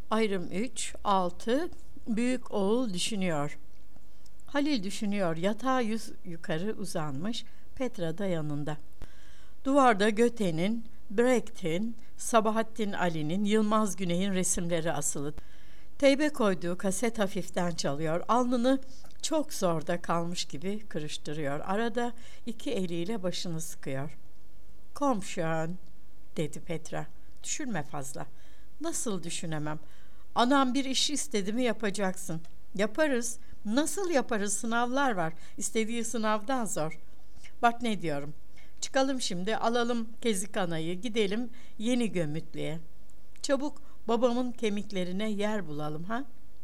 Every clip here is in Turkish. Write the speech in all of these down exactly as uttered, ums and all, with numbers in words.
Ayrım üç, altı. Büyük oğul düşünüyor. Halil düşünüyor. Yatağa yüz yukarı uzanmış. Petra da yanında. Duvarda Göte'nin, Brecht'in, Sabahattin Ali'nin, Yılmaz Güney'in resimleri asılı. Teybe koyduğu kaset hafiften çalıyor. Alnını çok zorda kalmış gibi kırıştırıyor. Arada iki eliyle başını sıkıyor. "Komşun," dedi Petra. "Düşünme fazla." "Nasıl düşünemem? Anam bir iş istedi mi yapacaksın." "Yaparız." "Nasıl yaparız? Sınavlar var. İstediği sınavdan zor." "Bak ne diyorum. Çıkalım şimdi, alalım Kezik Ana'yı, gidelim Yeni Gömütlü'ye. Çabuk babamın kemiklerine yer bulalım ha?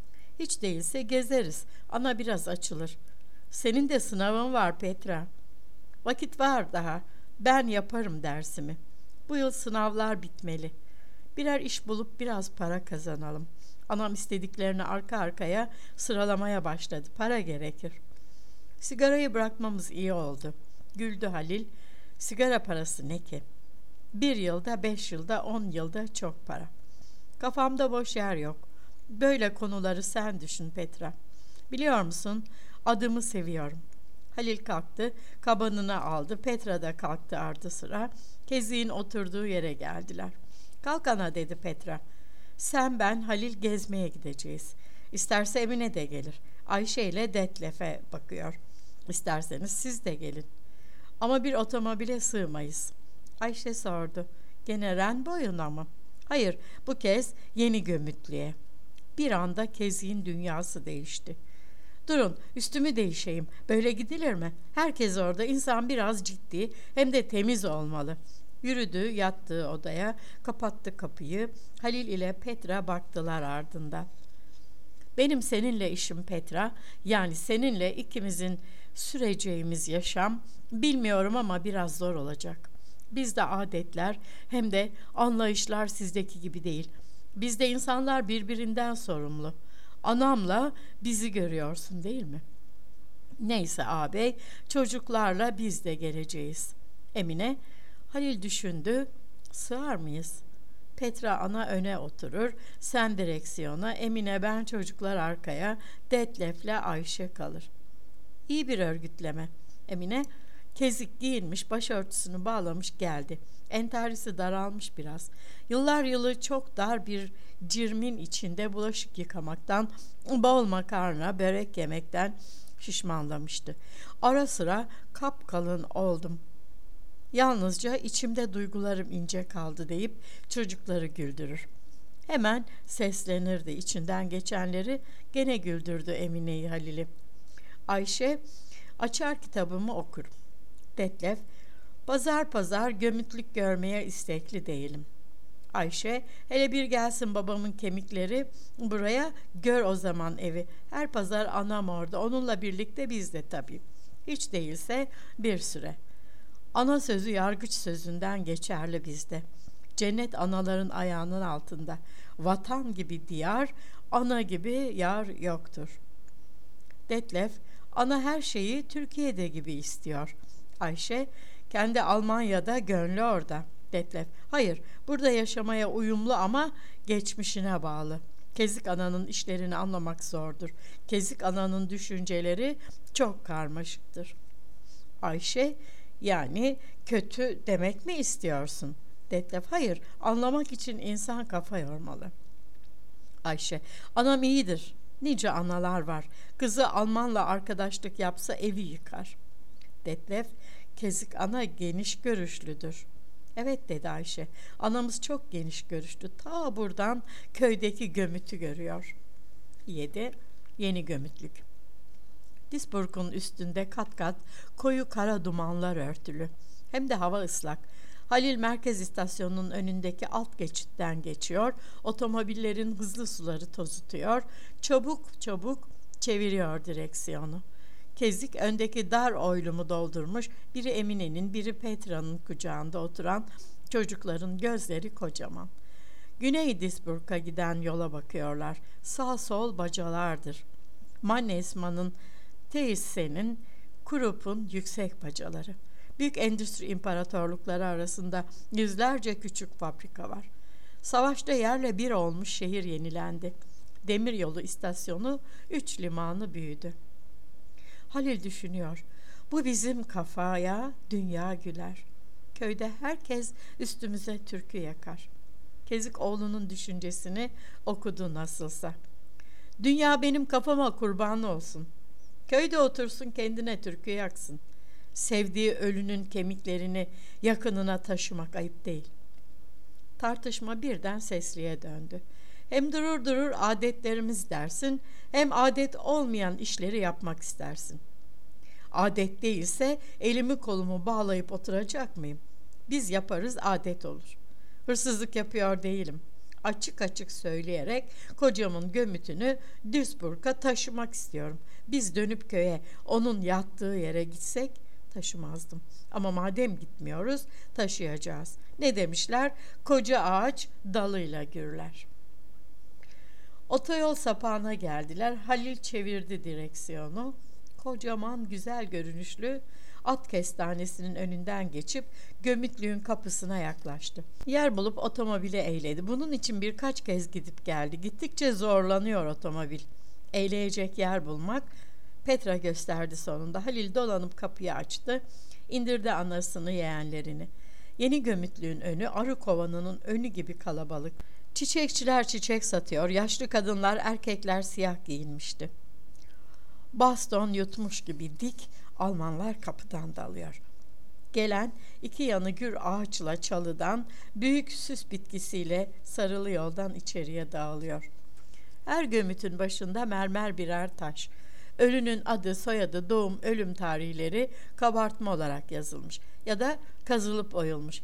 Hiç değilse gezeriz. Ana biraz açılır." "Senin de sınavın var Petra." "Vakit var daha. Ben yaparım dersimi. Bu yıl sınavlar bitmeli. Birer iş bulup biraz para kazanalım." Anam istediklerini arka arkaya sıralamaya başladı. "Para gerekir." "Sigarayı bırakmamız iyi oldu." Güldü Halil. "Sigara parası ne ki? Bir yılda, beş yılda, on yılda çok para. Kafamda boş yer yok. Böyle konuları sen düşün Petra. Biliyor musun, adımı seviyorum." Halil kalktı, kabanını aldı. Petra da kalktı ardı sıra. Kezik'in oturduğu yere geldiler. "Kalk ana," dedi Petra. "Sen, ben, Halil gezmeye gideceğiz. İsterse Emine de gelir. Ayşe ile Detlef'e bakıyor. İsterseniz siz de gelin." "Ama bir otomobile sığmayız." Ayşe sordu. "Gene ren boyuna mı?" "Hayır, bu kez Yeni Gömütlü'ye." Bir anda Kezik'in dünyası değişti. "Durun, üstümü değişeyim. Böyle gidilir mi? Herkes orada. İnsan biraz ciddi, hem de temiz olmalı." Yürüdü yattığı odaya, kapattı kapıyı. Halil ile Petra baktılar ardından. "Benim seninle işim Petra, yani seninle ikimizin süreceğimiz yaşam, bilmiyorum ama biraz zor olacak. Bizde adetler hem de anlayışlar sizdeki gibi değil. Bizde insanlar birbirinden sorumlu. Anamla bizi görüyorsun değil mi? Neyse ağabey, çocuklarla biz de geleceğiz." Emine, Halil düşündü. "Sığar mıyız?" Petra ana öne oturur, sen direksiyona, Emine, ben, çocuklar arkaya, Detlef'le Ayşe kalır. İyi bir örgütleme. Emine, Kezik giyinmiş, başörtüsünü bağlamış geldi. Entarisi daralmış biraz. Yıllar yılı çok dar bir cirmin içinde bulaşık yıkamaktan, bol makarna, börek yemekten şişmanlamıştı. Ara sıra kapkalın oldum. Yalnızca içimde duygularım ince kaldı deyip çocukları güldürür. Hemen seslenirdi içinden geçenleri, gene güldürdü Emine'yi, Halil'i. Ayşe, açar kitabımı okurum. Detlef, pazar pazar gömütlük görmeye istekli değilim. Ayşe, hele bir gelsin babamın kemikleri buraya, gör o zaman evi. Her pazar anam orada, onunla birlikte biz de tabii. Hiç değilse bir süre. Ana sözü yargıç sözünden geçerli bizde. Cennet anaların ayağının altında. Vatan gibi diyar, ana gibi yar yoktur." Detlef, ana her şeyi Türkiye'de gibi istiyor. Ayşe, kendi Almanya'da, gönlü orada. Detlef, hayır, burada yaşamaya uyumlu ama geçmişine bağlı. Kezik ananın işlerini anlamak zordur. Kezik ananın düşünceleri çok karmaşıktır. Ayşe, yani kötü demek mi istiyorsun? Detlef, hayır, anlamak için insan kafa yormalı. Ayşe, anam iyidir. Nice analar var. Kızı Almanla arkadaşlık yapsa evi yıkar. Detlef, Kezik ana geniş görüşlüdür. Evet, dedi Ayşe, anamız çok geniş görüşlü. Ta buradan köydeki gömütü görüyor. Yedi. Yeni Gömütlük. Duisburg'un üstünde kat kat koyu kara dumanlar örtülü. Hem de hava ıslak. Halil merkez istasyonunun önündeki alt geçitten geçiyor. Otomobillerin hızlı suları tozutuyor. Çabuk çabuk çeviriyor direksiyonu. Kezik öndeki dar oylumu doldurmuş, biri Emine'nin, biri Petra'nın kucağında oturan çocukların gözleri kocaman. Güney Duisburg'a giden yola bakıyorlar. Sağ sol bacalardır. Mannesmann'ın, Teissen'in, Krup'un yüksek bacaları. Büyük endüstri imparatorlukları arasında yüzlerce küçük fabrika var. Savaşta yerle bir olmuş şehir yenilendi. Demiryolu istasyonu, üç limanı büyüdü. Halil düşünüyor. Bu bizim kafaya dünya güler. Köyde herkes üstümüze türkü yakar. Kezik oğlunun düşüncesini okudu nasılsa. Dünya benim kafama kurban olsun. Köyde otursun kendine türkü yaksın. Sevdiği ölünün kemiklerini yakınına taşımak ayıp değil. Tartışma birden sesliye döndü. Hem durur durur adetlerimiz dersin, hem adet olmayan işleri yapmak istersin. Adet değilse elimi kolumu bağlayıp oturacak mıyım? Biz yaparız, adet olur. Hırsızlık yapıyor değilim. Açık açık söyleyerek kocamın gömütünü Duisburg'a taşımak istiyorum. Biz dönüp köye, onun yattığı yere gitsek taşımazdım. Ama madem gitmiyoruz, taşıyacağız. Ne demişler? Koca ağaç dalıyla gürler. Otoyol sapağına geldiler. Halil çevirdi direksiyonu. Kocaman, güzel görünüşlü at kestanesinin önünden geçip gömütlüğün kapısına yaklaştı. Yer bulup otomobili eğledi. Bunun için birkaç kez gidip geldi. Gittikçe zorlanıyor otomobil. Eğleyecek yer bulmak. Petra gösterdi sonunda. Halil dolanıp kapıyı açtı. İndirdi anasını, yeğenlerini. Yeni gömütlüğün önü arı kovanının önü gibi kalabalık. Çiçekçiler çiçek satıyor. Yaşlı kadınlar, erkekler siyah giyinmişti. Baston yutmuş gibi dik Almanlar kapıdan dalıyor. Gelen iki yanı gür ağaçla çalıdan, büyük süs bitkisiyle sarılı yoldan içeriye dağılıyor. Her gömütün başında mermer birer taş. Ölünün adı, soyadı, doğum, ölüm tarihleri kabartma olarak yazılmış ya da kazılıp oyulmuş.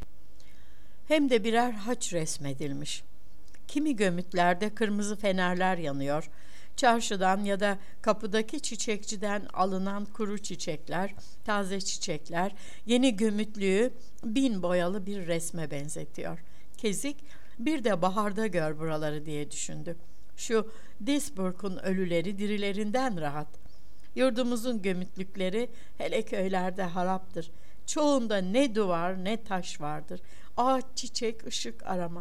Hem de birer haç resmedilmiş. Kimi gömütlerde kırmızı fenerler yanıyor. Çarşıdan ya da kapıdaki çiçekçiden alınan kuru çiçekler, taze çiçekler yeni gömütlüğü bin boyalı bir resme benzetiyor. Kezik, bir de baharda gör buraları diye düşündü. Şu Duisburg'un ölüleri dirilerinden rahat. Yurdumuzun gömütlükleri hele köylerde haraptır. Çoğunda ne duvar ne taş vardır. Ağaç, çiçek, ışık arama.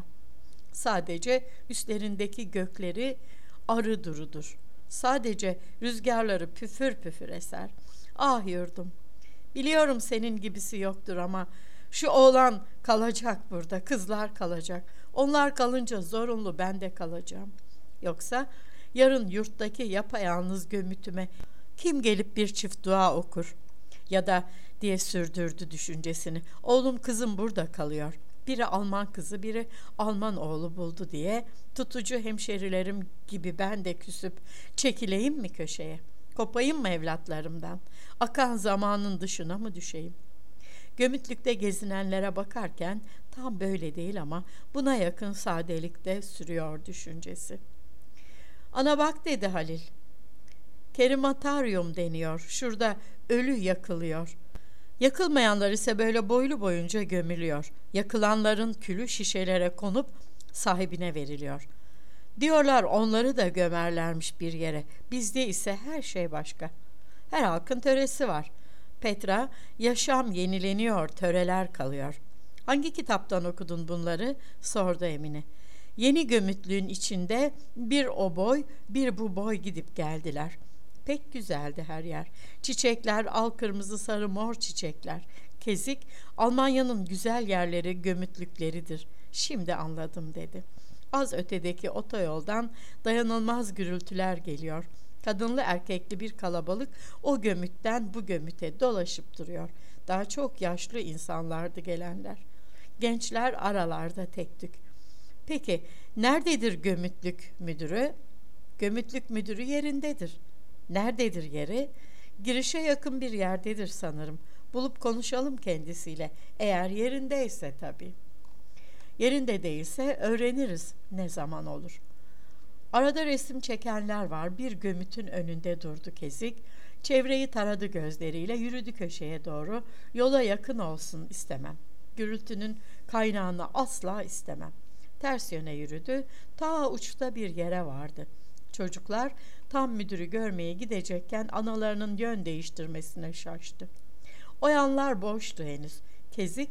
Sadece üstlerindeki gökleri arı durudur. Sadece rüzgarları püfür püfür eser. Ah yurdum, biliyorum senin gibisi yoktur ama şu oğlan kalacak burada, kızlar kalacak. Onlar kalınca zorunlu ben de kalacağım. Yoksa yarın yurttaki yapayalnız gömütüme kim gelip bir çift dua okur? Ya da diye sürdürdü düşüncesini. Oğlum kızım burada kalıyor. Biri Alman kızı, biri Alman oğlu buldu diye tutucu hemşerilerim gibi ben de küsüp çekileyim mi köşeye? Kopayım mı evlatlarımdan? Akan zamanın dışına mı düşeyim? Gömütlükte gezinenlere bakarken tam böyle değil ama buna yakın sadelikte sürüyor düşüncesi. Ana bak dedi Halil. Kerimataryum deniyor. Şurada ölü yakılıyor. Yakılmayanlar ise böyle boylu boyunca gömülüyor. Yakılanların külü şişelere konup sahibine veriliyor. Diyorlar onları da gömerlermiş bir yere. Bizde ise her şey başka. Her halkın töresi var. Petra, yaşam yenileniyor, töreler kalıyor. Hangi kitaptan okudun bunları? Sordu Emine. Yeni gömütlüğün içinde bir o boy, bir bu boy gidip geldiler. Pek güzeldi her yer. Çiçekler, al kırmızı sarı mor çiçekler. Kezik, Almanya'nın güzel yerleri gömütlükleridir. Şimdi anladım dedi. Az ötedeki otoyoldan dayanılmaz gürültüler geliyor. Kadınlı erkekli bir kalabalık o gömütten bu gömüte dolaşıp duruyor. Daha çok yaşlı insanlardı gelenler. Gençler aralarda tek tük. Peki nerededir gömütlük müdürü? Gömütlük müdürü yerindedir. Nerededir yeri? Girişe yakın bir yerdedir sanırım. Bulup konuşalım kendisiyle. Eğer yerindeyse tabii. Yerinde değilse öğreniriz ne zaman olur. Arada resim çekenler var. Bir gömütün önünde durdu Kezik. Çevreyi taradı gözleriyle, yürüdü köşeye doğru. Yola yakın olsun istemem. Gürültünün kaynağını asla istemem. Ters yöne yürüdü. Ta uçta bir yere vardı. Çocuklar tam müdürü görmeye gidecekken analarının yön değiştirmesine şaştı. O yanlar boştu henüz. Kezik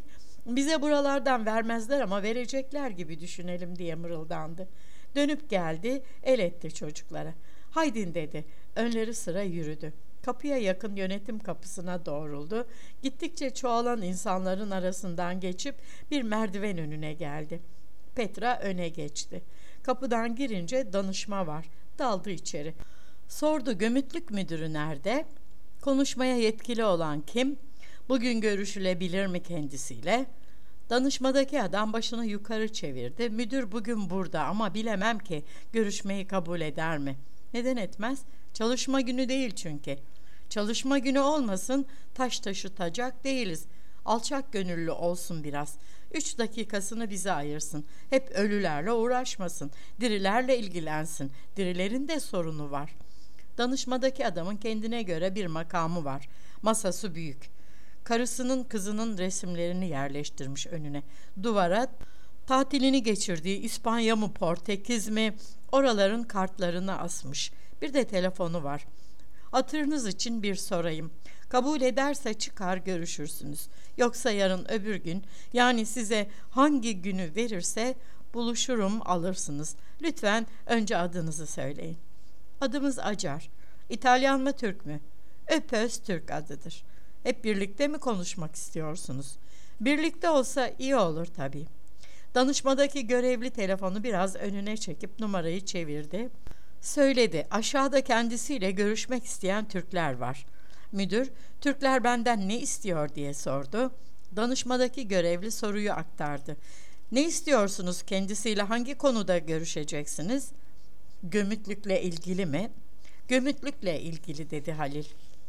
Bize buralardan vermezler ama verecekler gibi düşünelim diye mırıldandı. Dönüp geldi, el etti çocuklara. Haydin dedi. Önleri sıra yürüdü. Kapıya yakın yönetim kapısına doğruldu. Gittikçe çoğalan insanların arasından geçip bir merdiven önüne geldi. Petra öne geçti. Kapıdan girince danışma var. Daldı içeri. Sordu, gömütlük müdürü nerede? Konuşmaya yetkili olan kim? Bugün görüşülebilir mi kendisiyle? Danışmadaki adam başını yukarı çevirdi. Müdür bugün burada ama bilemem ki görüşmeyi kabul eder mi? Neden etmez? Çalışma günü değil çünkü. Çalışma günü olmasın, taş taşıtacak değiliz. Alçak gönüllü olsun biraz. Üç dakikasını bize ayırsın. Hep ölülerle uğraşmasın. Dirilerle ilgilensin. Dirilerin de sorunu var. Danışmadaki adamın kendine göre bir makamı var. Masası büyük. Karısının kızının resimlerini yerleştirmiş önüne. Duvara tatilini geçirdiği İspanya mı Portekiz mi oraların kartlarını asmış. Bir de telefonu var. Hatırınız için bir sorayım. Kabul ederse çıkar görüşürsünüz. Yoksa yarın öbür gün, yani size hangi günü verirse buluşurum alırsınız. Lütfen önce adınızı söyleyin. Adımız Acar. İtalyan mı Türk mü? Öpöz Türk adıdır. Hep birlikte mi konuşmak istiyorsunuz? Birlikte olsa iyi olur tabii. Danışmadaki görevli telefonu biraz önüne çekip numarayı çevirdi. Söyledi, aşağıda kendisiyle görüşmek isteyen Türkler var. Müdür, Türkler benden ne istiyor diye sordu. Danışmadaki görevli soruyu aktardı. Ne istiyorsunuz, kendisiyle hangi konuda görüşeceksiniz? Gömütlükle ilgili mi? Gömütlükle ilgili dedi Halil.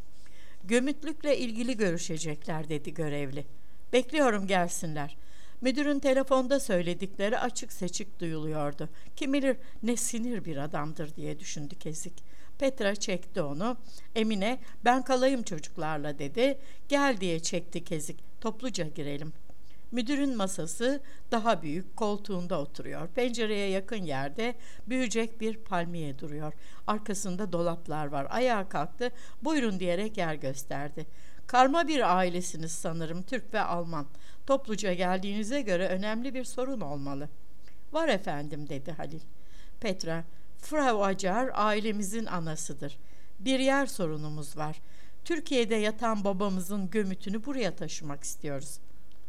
Gömütlükle ilgili görüşecekler dedi görevli. Bekliyorum gelsinler. Müdürün telefonda söyledikleri açık seçik duyuluyordu. Kim bilir ne sinir bir adamdır diye düşündü Kezik. Petra çekti onu. Emine ben kalayım çocuklarla dedi. Gel diye çekti Kezik. Topluca girelim. Müdürün masası daha büyük, koltuğunda oturuyor. Pencereye yakın yerde büyüyecek bir palmiye duruyor. Arkasında dolaplar var. Ayağa kalktı. Buyurun diyerek yer gösterdi. Karma bir ailesiniz sanırım, Türk ve Alman. Topluca geldiğinize göre önemli bir sorun olmalı. Var efendim dedi Halil. Petra, Frau Acar ailemizin anasıdır. Bir yer sorunumuz var. Türkiye'de yatan babamızın gömütünü buraya taşımak istiyoruz.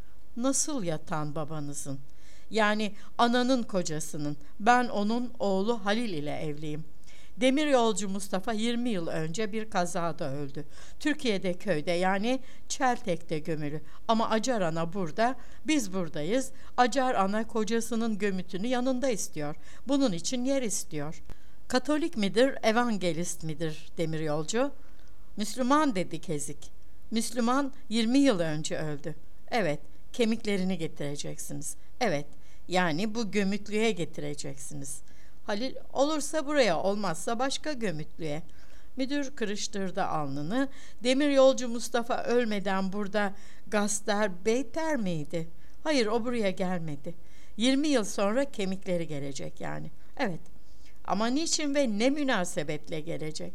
Nasıl yatan babanızın? Yani ananın kocasının. Ben onun oğlu Halil ile evliyim. Demiryolcu Mustafa yirmi yıl önce bir kazada öldü. Türkiye'de köyde, yani Çeltek'te gömülü. Ama Acar ana burada, biz buradayız. Acar ana kocasının gömütünü yanında istiyor. Bunun için yer istiyor. Katolik midir, evangelist midir demiryolcu? Müslüman dedi Kezik. Müslüman yirmi yıl önce öldü. Evet, kemiklerini getireceksiniz. Evet, yani bu gömütlüğe getireceksiniz. Halil, olursa buraya, olmazsa başka gömütlüğe. Müdür kırıştırdı alnını. Demiryolcu Mustafa ölmeden burada Gaster Beyter miydi? Hayır, o buraya gelmedi. Yirmi yıl sonra kemikleri gelecek yani. Evet, ama niçin ve ne münasebetle gelecek?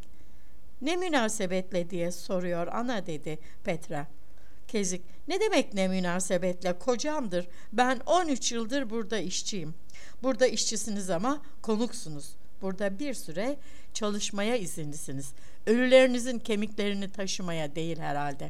Ne münasebetle diye soruyor ana dedi Petra. Kezik, ne demek ne münasebetle, kocamdır. Ben on üç yıldır burada işçiyim. Burada işçisiniz ama konuksunuz. Burada bir süre çalışmaya izinlisiniz. Ölülerinizin kemiklerini taşımaya değil herhalde.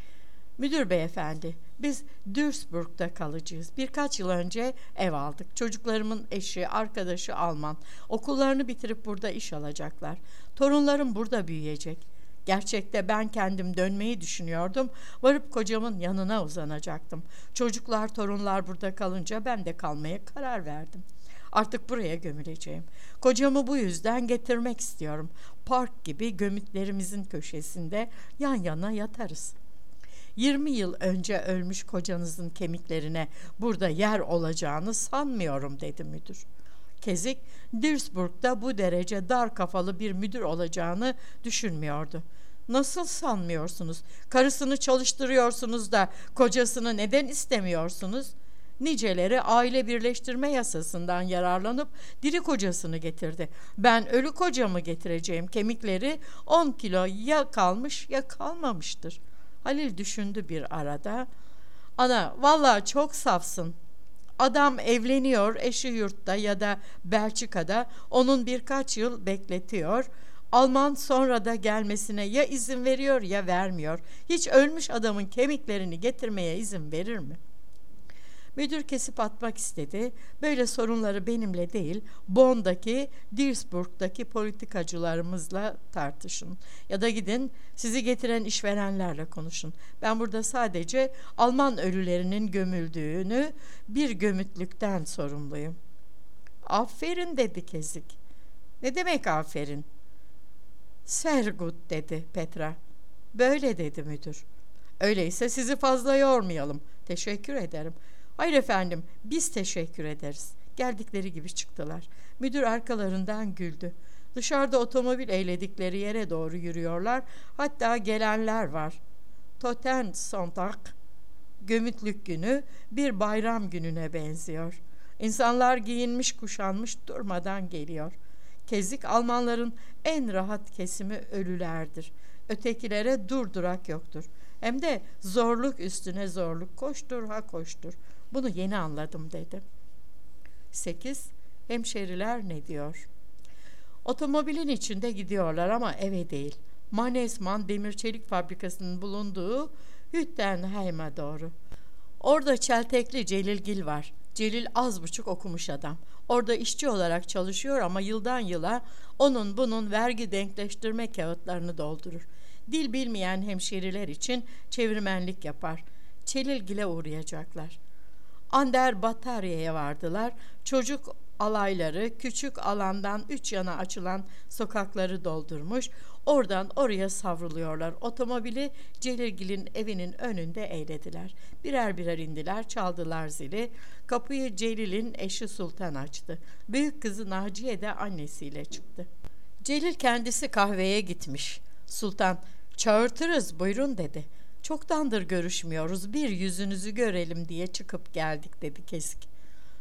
Müdür beyefendi, biz Duisburg'da kalıcıyız. Birkaç yıl önce ev aldık. Çocuklarımın eşi, arkadaşı Alman. Okullarını bitirip burada iş alacaklar. Torunlarım burada büyüyecek. Gerçekte ben kendim dönmeyi düşünüyordum. Varıp kocamın yanına uzanacaktım. Çocuklar, torunlar burada kalınca ben de kalmaya karar verdim. Artık buraya gömüleceğim. Kocamı bu yüzden getirmek istiyorum. Park gibi gömütlerimizin köşesinde yan yana yatarız. Yirmi yıl önce ölmüş kocanızın kemiklerine burada yer olacağını sanmıyorum dedi müdür. Kezik, Duisburg'da bu derece dar kafalı bir müdür olacağını düşünmüyordu. Nasıl sanmıyorsunuz? Karısını çalıştırıyorsunuz da kocasını neden istemiyorsunuz? Niceleri aile birleştirme yasasından yararlanıp diri kocasını getirdi. Ben ölü kocamı getireceğim. Kemikleri on kilo ya kalmış ya kalmamıştır. Halil düşündü bir arada. Ana, vallahi çok safsın. Adam evleniyor, eşi yurtta ya da Belçika'da, onun birkaç yıl bekletiyor. Alman sonra da gelmesine ya izin veriyor ya vermiyor. Hiç ölmüş adamın kemiklerini getirmeye izin verir mi? Müdür kesip atmak istedi. Böyle sorunları benimle değil, Bonn'daki, Duisburg'daki politikacılarımızla tartışın. Ya da gidin sizi getiren işverenlerle konuşun. Ben burada sadece Alman ölülerinin gömüldüğünü bir gömütlükten sorumluyum. Aferin dedi Kezik. Ne demek aferin? Sehr gut dedi Petra. Böyle dedi müdür. Öyleyse sizi fazla yormayalım. Teşekkür ederim. Hayır efendim, biz teşekkür ederiz. Geldikleri gibi çıktılar. Müdür arkalarından güldü. Dışarıda otomobil eğledikleri yere doğru yürüyorlar. Hatta gelenler var. Toten Sonntag, gömütlük günü, bir bayram gününe benziyor. İnsanlar giyinmiş kuşanmış durmadan geliyor. Kezik Almanların en rahat kesimi ölülerdir. Ötekilere durdurak yoktur. Hem de zorluk üstüne zorluk, koştur ha koştur. Bunu yeni anladım dedi. sekiz. Hemşeriler ne diyor? Otomobilin içinde gidiyorlar ama eve değil. Mannesmann demir çelik fabrikasının bulunduğu Hüttenheim'e doğru. Orada çeltekli Celilgil var. Celil az buçuk okumuş adam. Orada işçi olarak çalışıyor ama yıldan yıla onun bunun vergi denkleştirme kağıtlarını doldurur. Dil bilmeyen hemşeriler için çevirmenlik yapar. Celilgil'e uğrayacaklar. Ander Batarya'ya vardılar. Çocuk alayları küçük alandan üç yana açılan sokakları doldurmuş. Oradan oraya savruluyorlar. Otomobili Celilgil'in evinin önünde eğlediler. Birer birer indiler, çaldılar zili. Kapıyı Celil'in eşi Sultan açtı. Büyük kızı Naciye de annesiyle çıktı. Celil kendisi kahveye gitmiş. Sultan, çağırtırız buyurun dedi. Çoktandır görüşmüyoruz, bir yüzünüzü görelim diye çıkıp geldik dedi Kesik.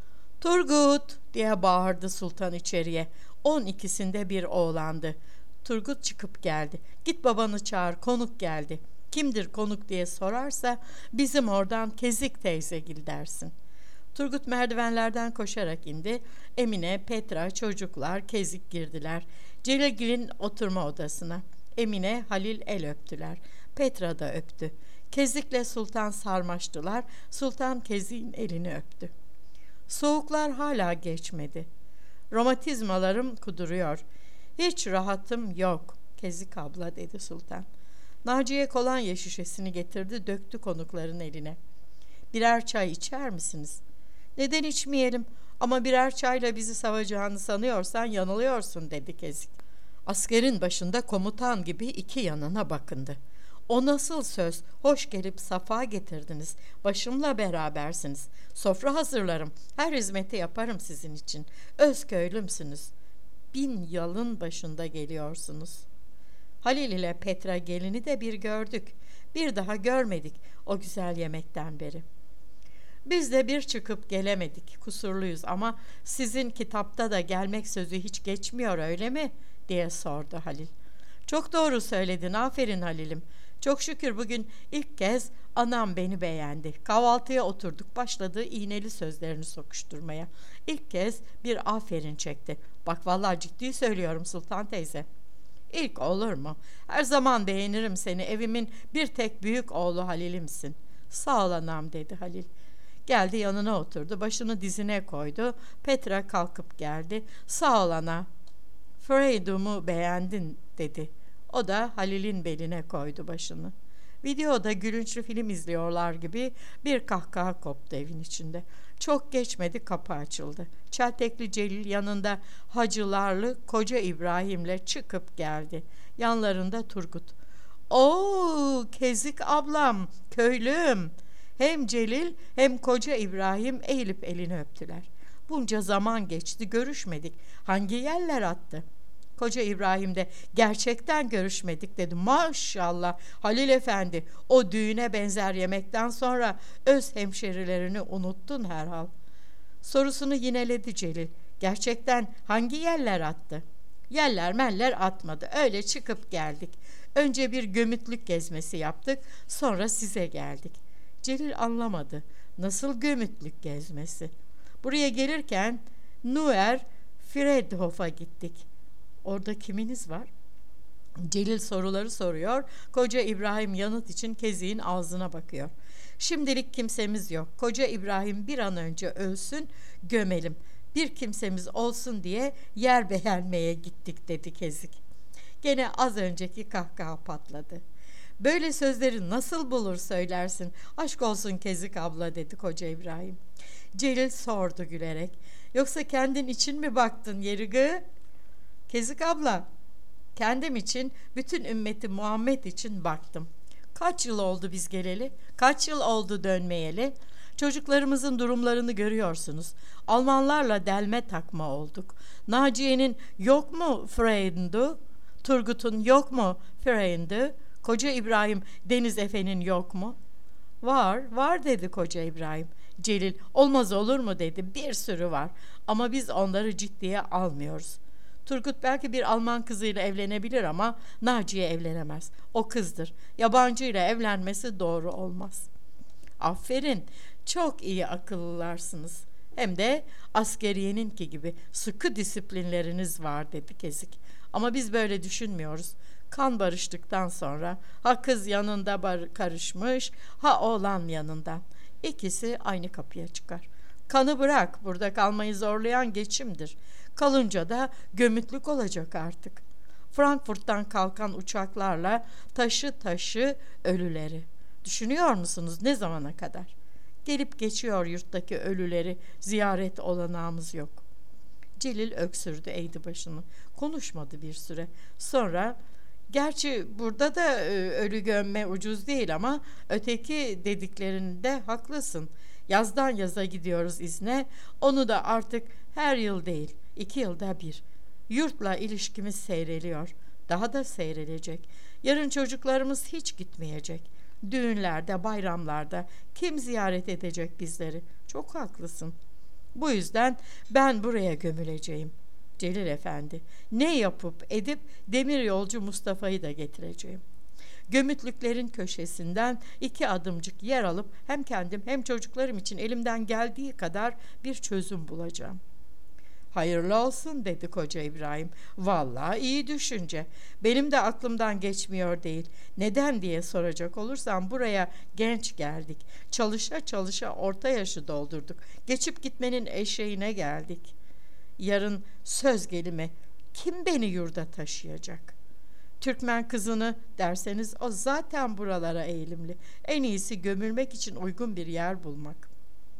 Turgut diye bağırdı Sultan içeriye. On ikisinde bir oğlandı. Turgut çıkıp geldi. Git babanı çağır, konuk geldi. Kimdir konuk diye sorarsa bizim oradan Kezik teyzegil dersin. Turgut merdivenlerden koşarak indi. Emine, Petra, çocuklar, Kezik girdiler. Celilgil'in oturma odasına. Emine, Halil el öptüler. Petra da öptü. Kezik'le Sultan sarmaştılar. Sultan Kezik'in elini öptü. Soğuklar hala geçmedi. Romatizmalarım kuduruyor. Hiç rahatım yok. Kezik abla dedi Sultan. Naciye kolonya şişesini getirdi, döktü konukların eline. Birer çay içer misiniz? Neden içmeyelim? Ama birer çayla bizi savacağını sanıyorsan yanılıyorsun dedi Kezik. Askerin başında komutan gibi iki yanına bakındı. O nasıl söz? Hoş gelip safa getirdiniz. Başımla berabersiniz. Sofra hazırlarım. Her hizmeti yaparım sizin için. Öz köylümsünüz. Bin yılın başında geliyorsunuz. Halil ile Petra gelini de bir gördük. Bir daha görmedik o güzel yemekten beri. Biz de bir çıkıp gelemedik. Kusurluyuz ama sizin kitapta da gelmek sözü hiç geçmiyor öyle mi? Diye sordu Halil. Çok doğru söyledin, aferin Halil'im. Çok şükür bugün ilk kez anam beni beğendi. Kahvaltıya oturduk, başladı iğneli sözlerini sokuşturmaya. İlk kez bir aferin çekti. Bak vallahi ciddi söylüyorum Sultan teyze. İlk olur mu? Her zaman beğenirim seni, evimin bir tek büyük oğlu Halil'imsin. Sağ ol anam dedi Halil. Geldi yanına oturdu, başını dizine koydu. Petra kalkıp geldi. Sağ ol ana. Freydum'u beğendin dedi. O da Halil'in beline koydu başını. Videoda gülünçlü film izliyorlar gibi bir kahkaha koptu evin içinde. Çok geçmedi kapı açıldı. Çeltekli Celil yanında hacılarlı koca İbrahim'le çıkıp geldi. Yanlarında Turgut. Oo Kezik ablam, köylüm. Hem Celil hem koca İbrahim eğilip elini öptüler. Bunca zaman geçti, görüşmedik. Hangi yerler attı? Koca İbrahim de gerçekten görüşmedik dedi. Maşallah Halil Efendi, o düğüne benzer yemekten sonra öz hemşerilerini unuttun herhal. Sorusunu yineledi Celil. Gerçekten hangi yerler attı? Yerler meller atmadı. Öyle çıkıp geldik. Önce bir gömütlük gezmesi yaptık. Sonra size geldik. Celil anlamadı. Nasıl gömütlük gezmesi? Buraya gelirken Nuer Friedhof'a gittik. Orada kiminiz var? Celil soruları soruyor. Koca İbrahim yanıt için Kezik'in ağzına bakıyor. Şimdilik kimsemiz yok. Koca İbrahim bir an önce ölsün, gömelim. Bir kimsemiz olsun diye yer beğenmeye gittik dedi Kezik. Gene az önceki kahkaha patladı. Böyle sözleri nasıl bulur söylersin? Aşk olsun Kezik abla dedi Koca İbrahim. Celil sordu gülerek. Yoksa kendin için mi baktın Yerigı? Kezik abla, kendim için, bütün ümmeti Muhammed için baktım. Kaç yıl oldu biz geleli? Kaç yıl oldu dönmeyeli? Çocuklarımızın durumlarını görüyorsunuz. Almanlarla delme takma olduk. Naciye'nin yok mu Freundu? Turgut'un yok mu Freundu? Koca İbrahim, Deniz Efe'nin yok mu? Var, var dedi Koca İbrahim. Celil, olmaz olur mu dedi. Bir sürü var ama biz onları ciddiye almıyoruz. Turgut belki bir Alman kızıyla evlenebilir ama Naciye evlenemez. O kızdır. Yabancıyla evlenmesi doğru olmaz. Aferin, çok iyi akıllılarsınız. Hem de askeriyeninki gibi sıkı disiplinleriniz var dedi Kezik. Ama biz böyle düşünmüyoruz. Kan barıştıktan sonra ha kız yanında bar- karışmış, ha oğlan yanından. İkisi aynı kapıya çıkar. Kanı bırak, burada kalmayı zorlayan geçimdir. Kalınca da gömütlük olacak artık. Frankfurt'tan kalkan uçaklarla taşı taşı ölüleri. Düşünüyor musunuz ne zamana kadar? Gelip geçiyor yurttaki ölüleri, ziyaret olanağımız yok. Celil öksürdü, eğdi başını. Konuşmadı bir süre. Sonra, gerçi burada da ölü gömme ucuz değil ama öteki dediklerinde haklısın. Yazdan yaza gidiyoruz izne. Onu da artık her yıl değil, iki yılda bir. Yurtla ilişkimiz seyreliyor. Daha da seyrelecek. Yarın çocuklarımız hiç gitmeyecek. Düğünlerde, bayramlarda kim ziyaret edecek bizleri? Çok haklısın. Bu yüzden ben buraya gömüleceğim. Celil Efendi, ne yapıp edip demir yolcu Mustafa'yı da getireceğim. Gömütlüklerin köşesinden iki adımcık yer alıp hem kendim hem çocuklarım için elimden geldiği kadar bir çözüm bulacağım. Hayırlı olsun dedi Koca İbrahim. Vallahi iyi düşünce. Benim de aklımdan geçmiyor değil. Neden diye soracak olursam buraya genç geldik. Çalışa çalışa orta yaşı doldurduk. Geçip gitmenin eşeğine geldik. Yarın söz gelimi kim beni yurda taşıyacak? Türkmen kızını derseniz o zaten buralara eğilimli. En iyisi gömülmek için uygun bir yer bulmak.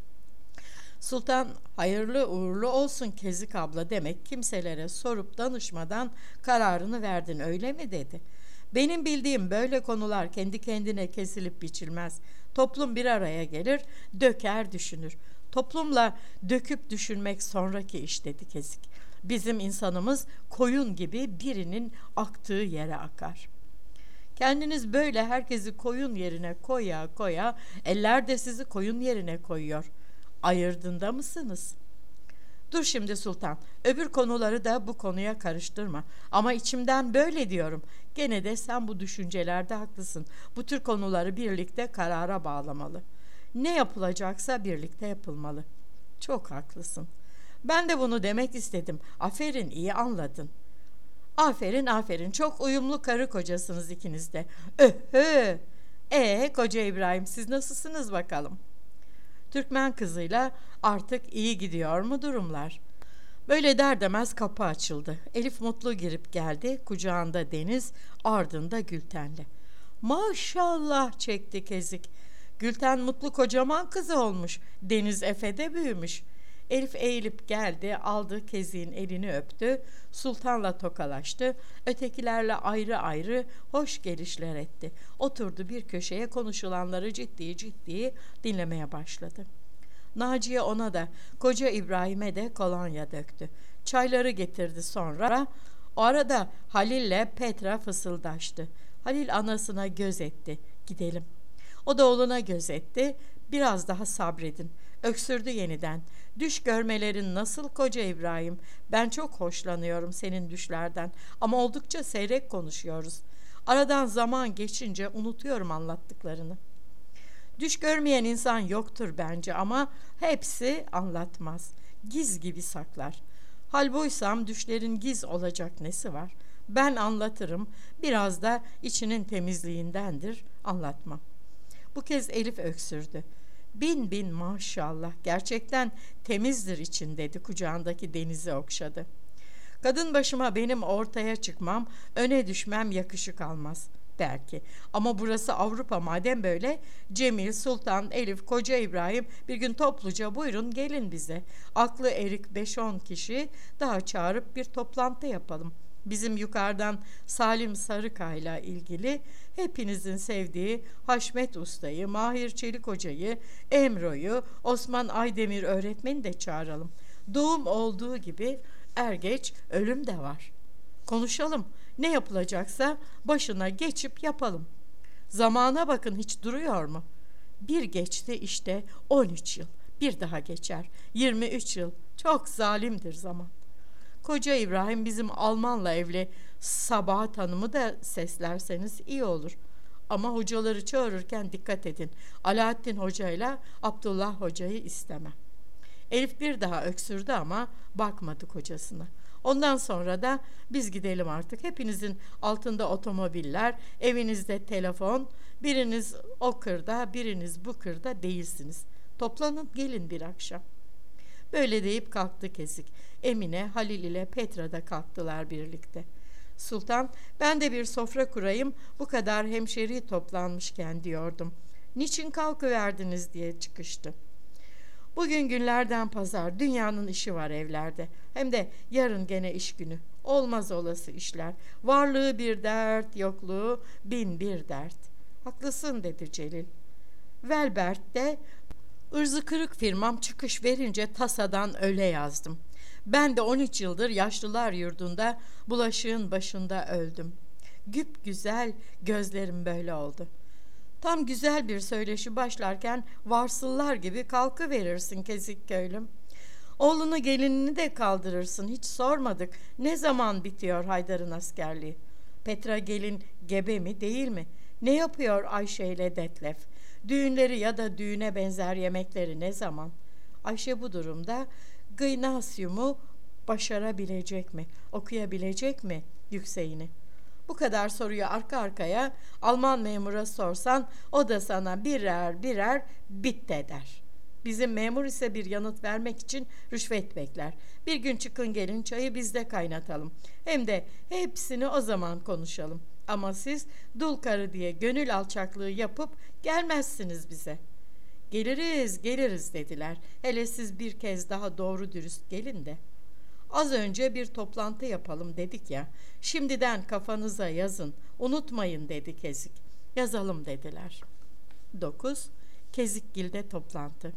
Sultan hayırlı uğurlu olsun Kezik abla demek kimselere sorup danışmadan kararını verdin öyle mi dedi. Benim bildiğim böyle konular kendi kendine kesilip biçilmez. Toplum bir araya gelir, döker düşünür. Toplumla döküp düşünmek sonraki iş dedi Kezik. Bizim insanımız koyun gibi birinin aktığı yere akar. Kendiniz böyle herkesi koyun yerine koya koya, eller de sizi koyun yerine koyuyor. Ayırdında mısınız? Dur şimdi sultan, öbür konuları da bu konuya karıştırma. Ama içimden böyle diyorum. Gene de sen bu düşüncelerde haklısın. Bu tür konuları birlikte karara bağlamalı. Ne yapılacaksa birlikte yapılmalı. Çok haklısın. Ben de bunu demek istedim. Aferin, iyi anladın. Aferin, aferin. Çok uyumlu karı kocasınız ikiniz de. Öhö! Ee, Koca İbrahim, siz nasılsınız bakalım? Türkmen kızıyla artık iyi gidiyor mu durumlar? Böyle der demez kapı açıldı. Elif mutlu girip geldi. Kucağında Deniz, ardında Gülten'le. Maşallah çekti Kezik. Gülten mutlu kocaman kızı olmuş. Deniz Efe'de büyümüş. Elif eğilip geldi, aldı Kezik'in elini öptü, sultanla tokalaştı, ötekilerle ayrı ayrı hoş gelişler etti. Oturdu bir köşeye, konuşulanları ciddi ciddi dinlemeye başladı. Naciye ona da, Koca İbrahim'e de kolonya döktü. Çayları getirdi sonra. O arada Halil'le Petra fısıldaştı. Halil anasına göz etti, gidelim. O da oğluna göz etti, biraz daha sabredin. Öksürdü yeniden. Düş görmelerin nasıl Koca İbrahim? Ben çok hoşlanıyorum senin düşlerden ama oldukça seyrek konuşuyoruz. Aradan zaman geçince unutuyorum anlattıklarını. Düş görmeyen insan yoktur bence ama hepsi anlatmaz. Giz gibi saklar. Halbuysam düşlerin giz olacak nesi var? Ben anlatırım, biraz da içinin temizliğindendir, anlatmam. Bu kez Elif öksürdü. Bin bin maşallah, gerçekten temizdir için dedi, kucağındaki denizi okşadı. Kadın başıma benim ortaya çıkmam, öne düşmem yakışık almaz belki. Ama burası Avrupa, madem böyle Cemil, Sultan, Elif, Koca İbrahim bir gün topluca buyurun gelin bize. Aklı erik beş on kişi daha çağırıp bir toplantı yapalım. Bizim yukarıdan Salim Sarıkaya'yla ilgili hepinizin sevdiği Haşmet Usta'yı, Mahir Çelik Hoca'yı, Emro'yu, Osman Aydemir öğretmeni de çağıralım. Doğum olduğu gibi er geç ölüm de var. Konuşalım. Ne yapılacaksa başına geçip yapalım. Zamana bakın, hiç duruyor mu? Bir geçti işte on üç yıl. Bir daha geçer. yirmi üç yıl. Çok zalimdir zaman. Koca İbrahim bizim Almanla evli Sabahat Hanım'ı da seslerseniz iyi olur. Ama hocaları çağırırken dikkat edin. Alaaddin Hoca ile Abdullah Hoca'yı istemem. Elif bir daha öksürdü ama bakmadı kocasına. Ondan sonra da biz gidelim artık. Hepinizin altında otomobiller, evinizde telefon, biriniz o kırda, biriniz bu kırda değilsiniz. Toplanın gelin bir akşam. Böyle deyip kalktı Kesik. Emine, Halil ile Petra da kalktılar birlikte. Sultan, ben de bir sofra kurayım, bu kadar hemşeri toplanmışken diyordum. Niçin kalkıverdiniz diye çıkıştı. Bugün günlerden pazar, dünyanın işi var evlerde. Hem de yarın gene iş günü. Olmaz olası işler. Varlığı bir dert, yokluğu bin bir dert. Haklısın dedi Celil. Velbert'te ırzı kırık firmam çıkış verince tasadan öyle yazdım. Ben de on üç yıldır yaşlılar yurdunda bulaşığın başında öldüm. Güp güzel gözlerim böyle oldu. Tam güzel bir söyleşi başlarken varsıllar gibi kalkıverirsin Kezik köylüm. Oğlunu gelinini de kaldırırsın, hiç sormadık. Ne zaman bitiyor Haydar'ın askerliği? Petra gelin gebe mi değil mi? Ne yapıyor Ayşe ile Detlef? Düğünleri ya da düğüne benzer yemekleri ne zaman? Ayşe bu durumda gymnasyumu başarabilecek mi? Okuyabilecek mi yükseğini? Bu kadar soruyu arka arkaya Alman memura sorsan o da sana birer birer bitte der. Bizim memur ise bir yanıt vermek için rüşvet bekler. Bir gün çıkın gelin çayı bizde kaynatalım. Hem de hepsini o zaman konuşalım. Ama siz dul karı diye gönül alçaklığı yapıp gelmezsiniz bize. Geliriz geliriz dediler. Hele siz bir kez daha doğru dürüst gelin de. Az önce bir toplantı yapalım dedik ya. Şimdiden kafanıza yazın. Unutmayın dedi Kezik. Yazalım dediler. dokuz. Kezikgil'de toplantı.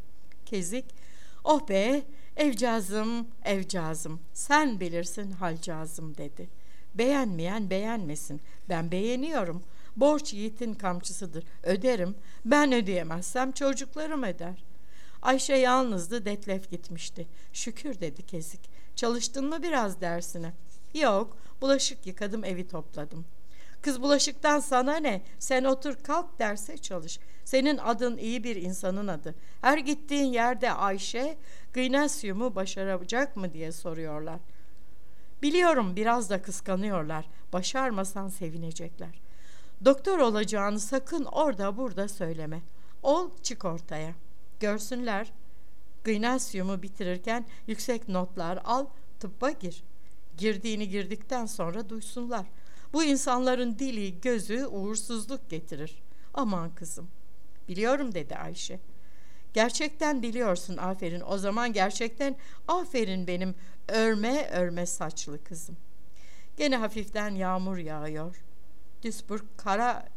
Kezik, oh be evcazım evcazım sen bilirsin halcazım dedi. Beğenmeyen beğenmesin. Ben beğeniyorum. Borç yiğitin kamçısıdır. Öderim. Ben ödeyemezsem çocuklarım öder. Ayşe yalnızdı, Detlef gitmişti. Şükür dedi Kezik. Çalıştın mı biraz dersine? Yok, bulaşık yıkadım, evi topladım. Kız bulaşıktan sana ne? Sen otur kalk derse çalış. Senin adın iyi bir insanın adı. Her gittiğin yerde Ayşe, gymnasyumu başaracak mı diye soruyorlar. Biliyorum biraz da kıskanıyorlar. Başarmasan sevinecekler. Doktor olacağını sakın orada burada söyleme. Ol çık ortaya. Görsünler. Gymnasyumu bitirirken yüksek notlar al, tıbba gir. Girdiğini girdikten sonra duysunlar. Bu insanların dili, gözü uğursuzluk getirir. Aman kızım. Biliyorum dedi Ayşe. Gerçekten biliyorsun, aferin. O zaman gerçekten aferin benim örme örme saçlı kızım. Gene hafiften yağmur yağıyor. Duisburg kara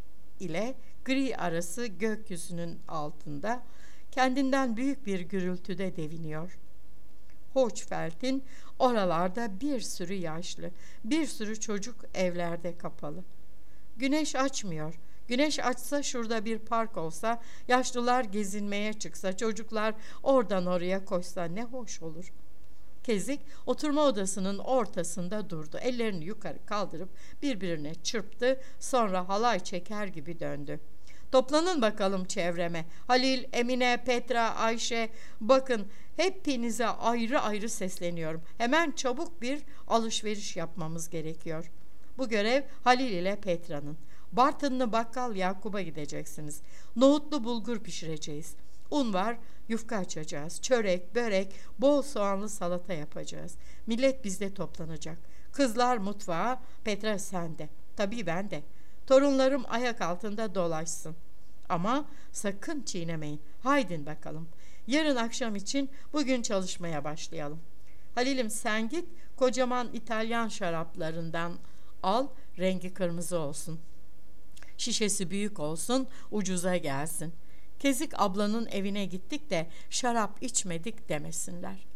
ile gri arası gökyüzünün altında kendinden büyük bir gürültüde deviniyor. Hochfeld'in oralarda bir sürü yaşlı, bir sürü çocuk evlerde kapalı. Güneş açmıyor. Güneş açsa, şurada bir park olsa, yaşlılar gezinmeye çıksa, çocuklar oradan oraya koşsa ne hoş olur. Kezik oturma odasının ortasında durdu. Ellerini yukarı kaldırıp birbirine çırptı, sonra halay çeker gibi döndü. Toplanın bakalım çevreme. Halil, Emine, Petra, Ayşe, bakın hepinize ayrı ayrı sesleniyorum. Hemen çabuk bir alışveriş yapmamız gerekiyor. Bu görev Halil ile Petra'nın. Bartınlı bakkal Yakup'a gideceksiniz. Nohutlu bulgur pişireceğiz. Un var, yufka açacağız. Çörek, börek, bol soğanlı salata yapacağız. Millet bizde toplanacak. Kızlar mutfağa, Petra sende. Tabii ben de. Torunlarım ayak altında dolaşsın. Ama sakın çiğnemeyin. Haydin bakalım. Yarın akşam için bugün çalışmaya başlayalım. Halil'im sen git kocaman İtalyan şaraplarından al, rengi kırmızı olsun. Şişesi büyük olsun, ucuza gelsin. Kezik ablanın evine gittik de şarap içmedik demesinler.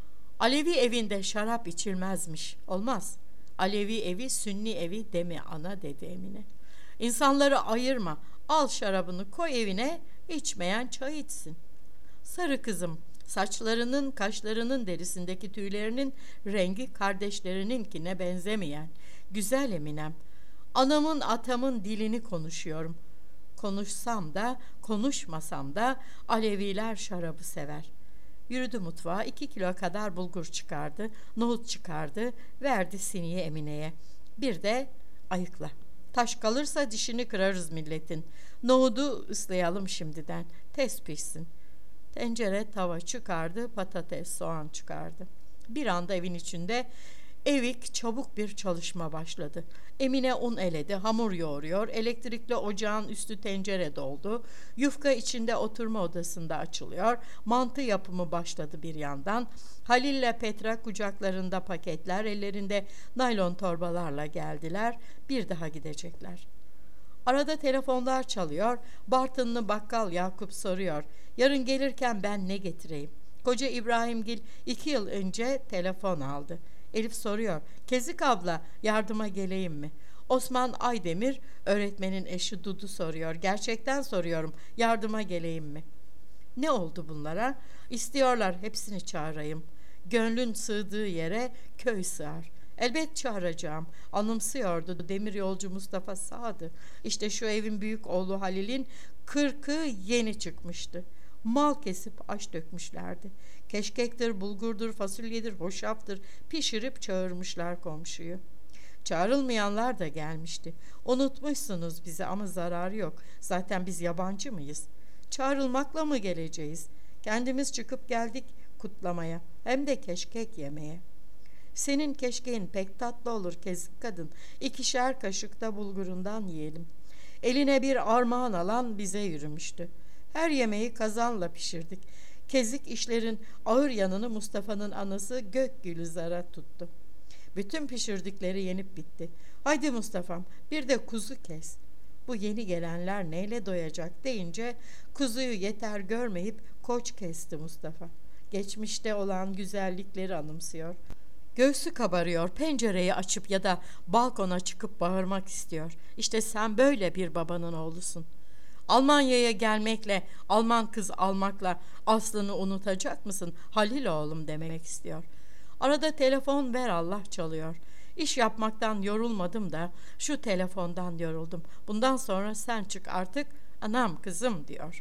Alevi evinde şarap içilmezmiş. Olmaz. Alevi evi, Sünni evi deme ana, dedi Emine. İnsanları ayırma. Al şarabını koy evine, içmeyen çay içsin. Sarı kızım, saçlarının, kaşlarının, derisindeki tüylerinin rengi kardeşlerininkine benzemeyen güzel Eminem. Anamın atamın dilini konuşuyorum. Konuşsam da konuşmasam da Aleviler şarabı sever. Yürüdü mutfağa, iki kilo kadar bulgur çıkardı, nohut çıkardı, verdi siniye Emine'ye. Bir de ayıkla. Taş kalırsa dişini kırarız milletin. Nohudu ıslayalım şimdiden, tez pişsin. Tencere, tava çıkardı, patates, soğan çıkardı. Bir anda evin içinde evik çabuk bir çalışma başladı. Emine un eledi, hamur yoğuruyor, elektrikli ocağın üstü tencere doldu, yufka içinde oturma odasında açılıyor, mantı yapımı başladı bir yandan. Halil'le Petra kucaklarında paketler, ellerinde naylon torbalarla geldiler, bir daha gidecekler. Arada telefonlar çalıyor, Bartınlı bakkal Yakup soruyor, yarın gelirken ben ne getireyim? Koca İbrahimgil iki yıl önce telefon aldı. Elif soruyor, Kezik abla yardıma geleyim mi? Osman Aydemir, öğretmenin eşi Dudu soruyor, gerçekten soruyorum, yardıma geleyim mi? Ne oldu bunlara? İstiyorlar hepsini çağırayım. Gönlün sığdığı yere köy sığar. Elbet çağıracağım. Anımsıyordu demiryolcu Mustafa Sağ'dı. İşte şu evin büyük oğlu Halil'in kırkı yeni çıkmıştı. Mal kesip aş dökmüşlerdi. Keşkektir, bulgurdur, fasulyedir, hoşaftır pişirip çağırmışlar komşuyu. Çağrılmayanlar da gelmişti. Unutmuşsunuz bizi ama zararı yok. Zaten biz yabancı mıyız? Çağrılmakla mı geleceğiz? Kendimiz çıkıp geldik kutlamaya. Hem de keşkek yemeye. Senin keşkeğin pek tatlı olur Kezik kadın. İkişer kaşık da bulgurundan yiyelim. Eline bir armağan alan bize yürümüştü. Her yemeği kazanla pişirdik. Kezik işlerin ağır yanını Mustafa'nın anası Gökgülizar'a tuttu. Bütün pişirdikleri yenip bitti. Haydi Mustafa'm bir de kuzu kes. Bu yeni gelenler neyle doyacak deyince kuzuyu yeter görmeyip koç kesti Mustafa. Geçmişte olan güzellikleri anımsıyor. Göğsü kabarıyor, pencereyi açıp ya da balkona çıkıp bağırmak istiyor. İşte sen böyle bir babanın oğlusun. Almanya'ya gelmekle, Alman kız almakla aslını unutacak mısın? Halil oğlum demek istiyor. Arada telefon ver Allah çalıyor. İş yapmaktan yorulmadım da şu telefondan yoruldum. Bundan sonra sen çık artık, anam kızım diyor.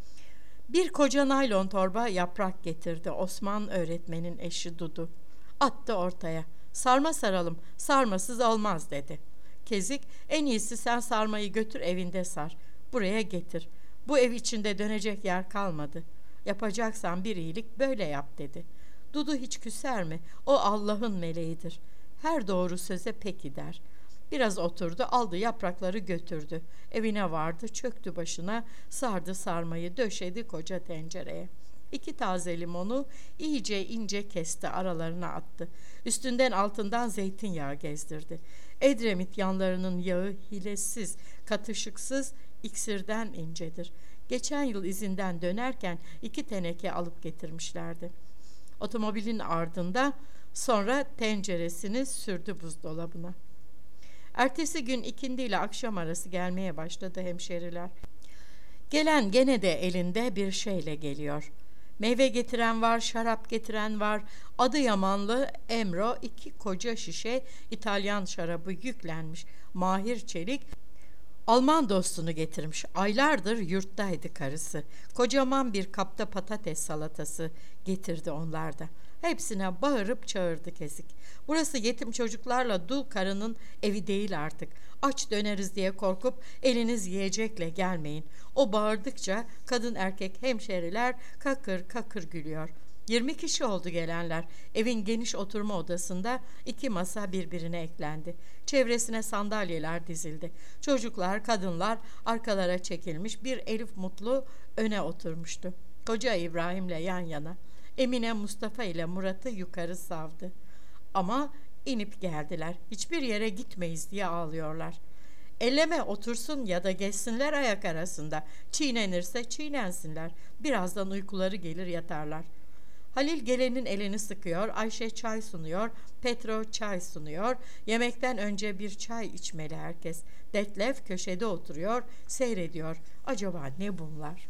Bir koca naylon torba yaprak getirdi Osman öğretmenin eşi Dudu. Attı ortaya. Sarma saralım, sarmasız olmaz dedi. Kezik, en iyisi sen sarmayı götür evinde sar. Buraya getir. Bu ev içinde dönecek yer kalmadı. Yapacaksan bir iyilik böyle yap dedi. Dudu hiç küser mi? O Allah'ın meleğidir. Her doğru söze peki der. Biraz oturdu, aldı yaprakları götürdü. Evine vardı, çöktü başına, sardı sarmayı, döşedi koca tencereye. İki taze limonu iyice ince kesti, aralarına attı. Üstünden altından zeytinyağı gezdirdi. Edremit yanlarının yağı hilesiz, katışıksız, iksirden incedir. Geçen yıl izinden dönerken iki teneke alıp getirmişlerdi. Otomobilin ardında sonra tenceresini sürdü buzdolabına. Ertesi gün ikindi ile akşam arası gelmeye başladı hemşeriler. Gelen gene de elinde bir şeyle geliyor. Meyve getiren var, şarap getiren var. Adıyamanlı Emro iki koca şişe İtalyan şarabı yüklenmiş. Mahir Çelik Alman dostunu getirmiş. Aylardır yurttaydı karısı. Kocaman bir kapta patates salatası getirdi onlar da. Hepsine bağırıp çağırdı Kesik. Burası yetim çocuklarla dul karının evi değil artık. Aç döneriz diye korkup eliniz yiyecekle gelmeyin. O bağırdıkça kadın erkek hemşeriler kakır kakır gülüyor. Yirmi kişi oldu gelenler. Evin geniş oturma odasında iki masa birbirine eklendi. Çevresine sandalyeler dizildi. Çocuklar, kadınlar arkalara çekilmiş, bir Elif Mutlu öne oturmuştu. Koca İbrahim'le yan yana. Emine Mustafa ile Murat'ı yukarı savdı. Ama inip geldiler. Hiçbir yere gitmeyiz diye ağlıyorlar. Elleme, otursun ya da geçsinler ayak arasında. Çiğnenirse çiğnensinler. Birazdan uykuları gelir yatarlar. Halil gelenin elini sıkıyor, Ayşe çay sunuyor, Petro çay sunuyor. Yemekten önce bir çay içmeli herkes. Detlef köşede oturuyor, seyrediyor. Acaba ne bunlar?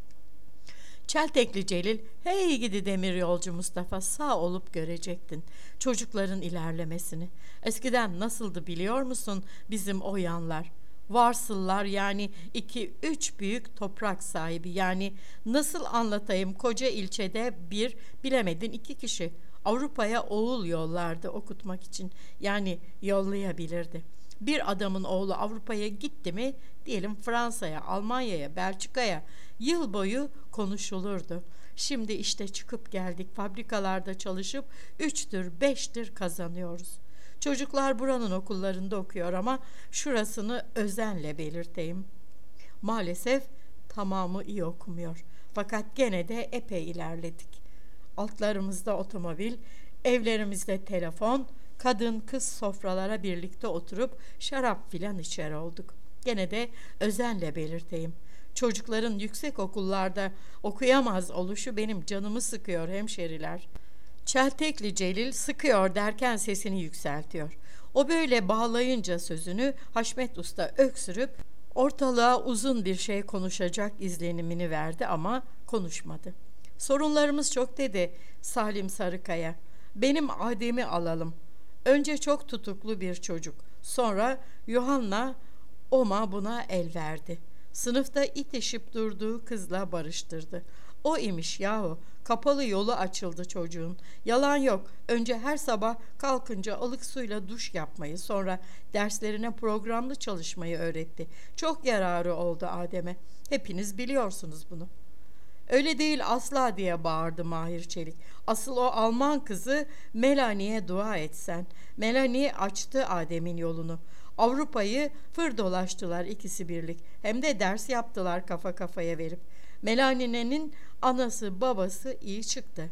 Çeltekli Celil, hey gidi demir yolcu Mustafa, sağ olup görecektin çocukların ilerlemesini. Eskiden nasıldı biliyor musun bizim o yanlar? Varsıllar, yani iki üç büyük toprak sahibi, yani nasıl anlatayım, koca ilçede bir, bilemedin iki kişi Avrupa'ya oğul yollardı okutmak için, yani yollayabilirdi. Bir adamın oğlu Avrupa'ya gitti mi, diyelim Fransa'ya, Almanya'ya, Belçika'ya, yıl boyu konuşulurdu. Şimdi işte çıkıp geldik, fabrikalarda çalışıp üçtür beştir kazanıyoruz. Çocuklar buranın okullarında okuyor ama şurasını özenle belirteyim. Maalesef tamamı iyi okumuyor. Fakat gene de epey ilerledik. Altlarımızda otomobil, evlerimizde telefon, kadın kız sofralara birlikte oturup şarap filan içer olduk. Gene de özenle belirteyim. Çocukların yüksek okullarda okuyamaz oluşu benim canımı sıkıyor hemşeriler. Çeltekli Celil sıkıyor derken sesini yükseltiyor. O böyle bağlayınca sözünü Haşmet Usta öksürüp ortalığa uzun bir şey konuşacak izlenimini verdi ama konuşmadı. Sorunlarımız çok dedi Salim Sarıkaya. Benim Adem'i alalım. Önce çok tutuklu bir çocuk. Sonra Yuhanna Oma buna el verdi. Sınıfta itişip durduğu kızla barıştırdı. O imiş yahu. Kapalı yolu açıldı çocuğun. Yalan yok. Önce her sabah kalkınca ılık suyla duş yapmayı, sonra derslerine programlı çalışmayı öğretti. Çok yararı oldu Adem'e. Hepiniz biliyorsunuz bunu. Öyle değil asla diye bağırdı Mahir Çelik. Asıl o Alman kızı Melanie'ye dua etsen. Melanie açtı Adem'in yolunu. Avrupa'yı fır dolaştılar ikisi birlik. Hem de ders yaptılar kafa kafaya verip. Melanie'nin anası babası iyi çıktı.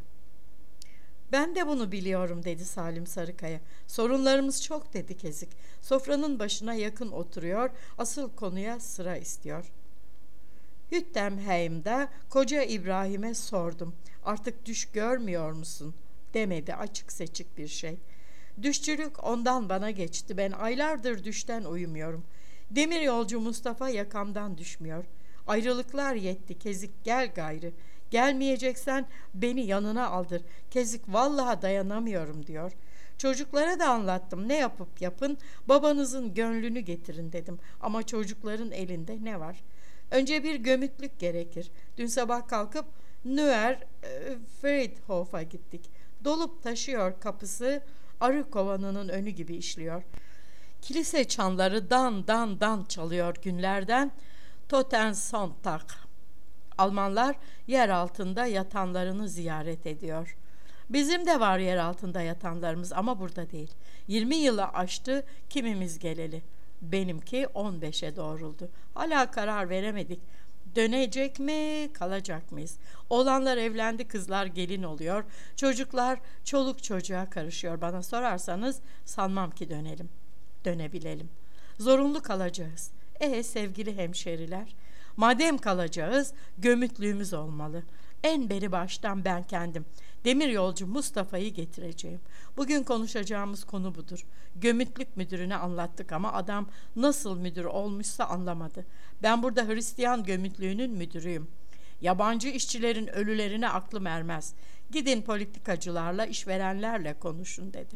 Ben de bunu biliyorum dedi Salim Sarıkaya. Sorunlarımız çok dedi Kezik. Sofranın başına yakın oturuyor, asıl konuya sıra istiyor. Hüttemheim'de koca İbrahim'e sordum. Artık düş görmüyor musun? Demedi açık seçik bir şey. Düşçülük ondan bana geçti. Ben aylardır düşten uyumuyorum. Demir yolcu Mustafa yakamdan düşmüyor. Ayrılıklar yetti. Kezik gel gayrı. Gelmeyeceksen beni yanına aldır. Kezik vallahi dayanamıyorum diyor. Çocuklara da anlattım. Ne yapıp yapın babanızın gönlünü getirin dedim. Ama çocukların elinde ne var? Önce bir gömütlük gerekir. Dün sabah kalkıp Neuer e, Friedhof'a gittik. Dolup taşıyor kapısı, arı kovanının önü gibi işliyor. Kilise çanları dan dan dan çalıyor günlerden. Toten Sonntag. Almanlar yer altında yatanlarını ziyaret ediyor. Bizim de var yer altında yatanlarımız ama burada değil. Yirmi yılı aştı kimimiz geleli. Benimki on beşe doğruldu. Hala karar veremedik. Dönecek mi, kalacak mıyız? Oğlanlar evlendi, kızlar gelin oluyor. Çocuklar çoluk çocuğa karışıyor. Bana sorarsanız sanmam ki dönelim. Dönebilelim. Zorunlu kalacağız. E sevgili hemşeriler, madem kalacağız, gömütlüğümüz olmalı. En beri baştan ben kendim, demir yolcu Mustafa'yı getireceğim. Bugün konuşacağımız konu budur. Gömütlük müdürüne anlattık ama adam nasıl müdür olmuşsa anlamadı. Ben burada Hristiyan gömütlüğünün müdürüyüm. Yabancı işçilerin ölülerine aklım ermez. Gidin politikacılarla, işverenlerle konuşun dedi.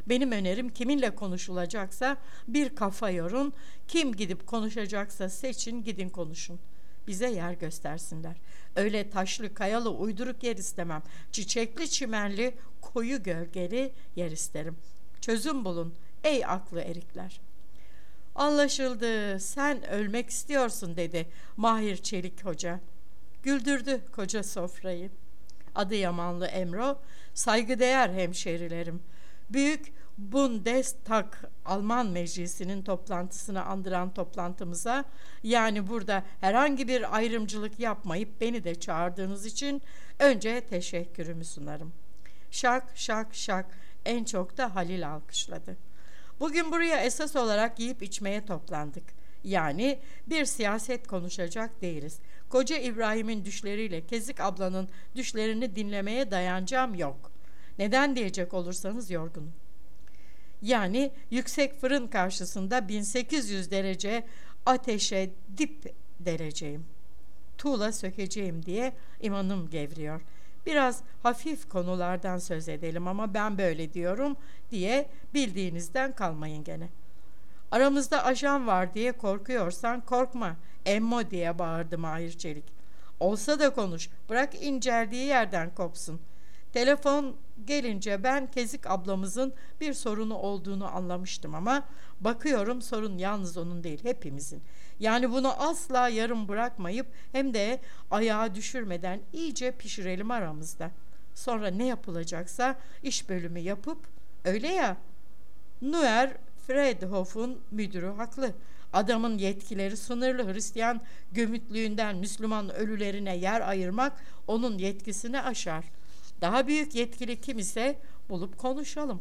Benim önerim kiminle konuşulacaksa bir kafa yorun, kim gidip konuşacaksa seçin gidin konuşun. Bize yer göstersinler. Öyle taşlı kayalı uyduruk yer istemem. Çiçekli çimenli koyu gölgeli yer isterim. Çözüm bulun ey aklı erikler. Anlaşıldı, sen ölmek istiyorsun dedi Mahir Çelik Hoca. Güldürdü koca sofrayı. Adıyamanlı Emro, saygıdeğer hemşerilerim. Büyük Bundestag Alman Meclisi'nin toplantısını andıran toplantımıza, yani burada herhangi bir ayrımcılık yapmayıp beni de çağırdığınız için önce teşekkürümü sunarım. Şak şak şak, en çok da Halil alkışladı. Bugün buraya esas olarak yiyip içmeye toplandık. Yani bir siyaset konuşacak değiliz. Koca İbrahim'in düşleriyle Kezik ablanın düşlerini dinlemeye dayanacağım yok. Neden diyecek olursanız yorgunum. Yani yüksek fırın karşısında bin sekiz yüz derece ateşe dip dereceyim. Tuğla sökeceğim diye imanım gevriyor. Biraz hafif konulardan söz edelim ama ben böyle diyorum diye bildiğinizden kalmayın gene. Aramızda ajan var diye korkuyorsan korkma emmo diye bağırdı Mahir Çelik. Olsa da konuş, bırak inceldiği yerden kopsun. Telefon gelince ben Kezik ablamızın bir sorunu olduğunu anlamıştım ama bakıyorum sorun yalnız onun değil, hepimizin. Yani bunu asla yarım bırakmayıp hem de ayağa düşürmeden iyice pişirelim aramızda. Sonra ne yapılacaksa iş bölümü yapıp, öyle ya, Nuer Friedhof'un müdürü haklı. Adamın yetkileri sınırlı. Hristiyan gömütlüğünden Müslüman ölülerine yer ayırmak onun yetkisini aşar. Daha büyük yetkili kim ise bulup konuşalım.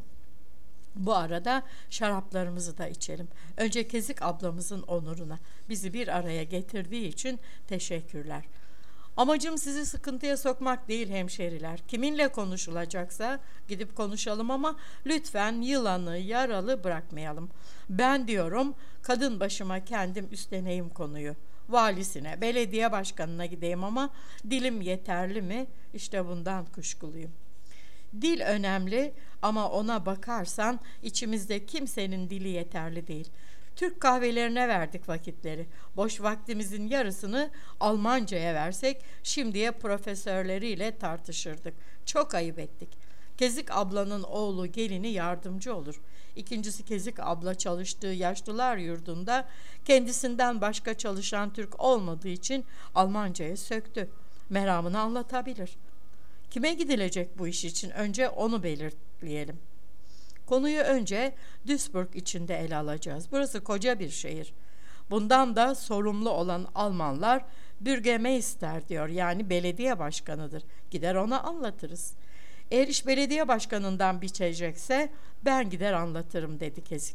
Bu arada şaraplarımızı da içelim. Önce Kezik ablamızın onuruna. Bizi bir araya getirdiği için teşekkürler. Amacım sizi sıkıntıya sokmak değil hemşeriler. Kiminle konuşulacaksa gidip konuşalım ama lütfen yılanı yaralı bırakmayalım. Ben diyorum kadın başıma kendim üstleneyim konuyu. Valisine, belediye başkanına gideyim ama dilim yeterli mi? İşte bundan kuşkuluyum. Dil önemli ama ona bakarsan içimizde kimsenin dili yeterli değil. Türk kahvelerine verdik vakitleri. Boş vaktimizin yarısını Almanca'ya versek şimdiye profesörleriyle tartışırdık. Çok ayıp ettik. Kezik ablanın oğlu gelini yardımcı olur. İkincisi Kezik abla çalıştığı yaşlılar yurdunda kendisinden başka çalışan Türk olmadığı için Almanca'ya söktü. Meramını anlatabilir. Kime gidilecek bu iş için? Önce onu belirleyelim. Konuyu önce Duisburg içinde ele alacağız. Burası koca bir şehir. Bundan da sorumlu olan Almanlar Bürgermeister diyor, yani belediye başkanıdır. Gider ona anlatırız. Eğer iş belediye başkanından biçecekse ben gider anlatırım dedi Kezik.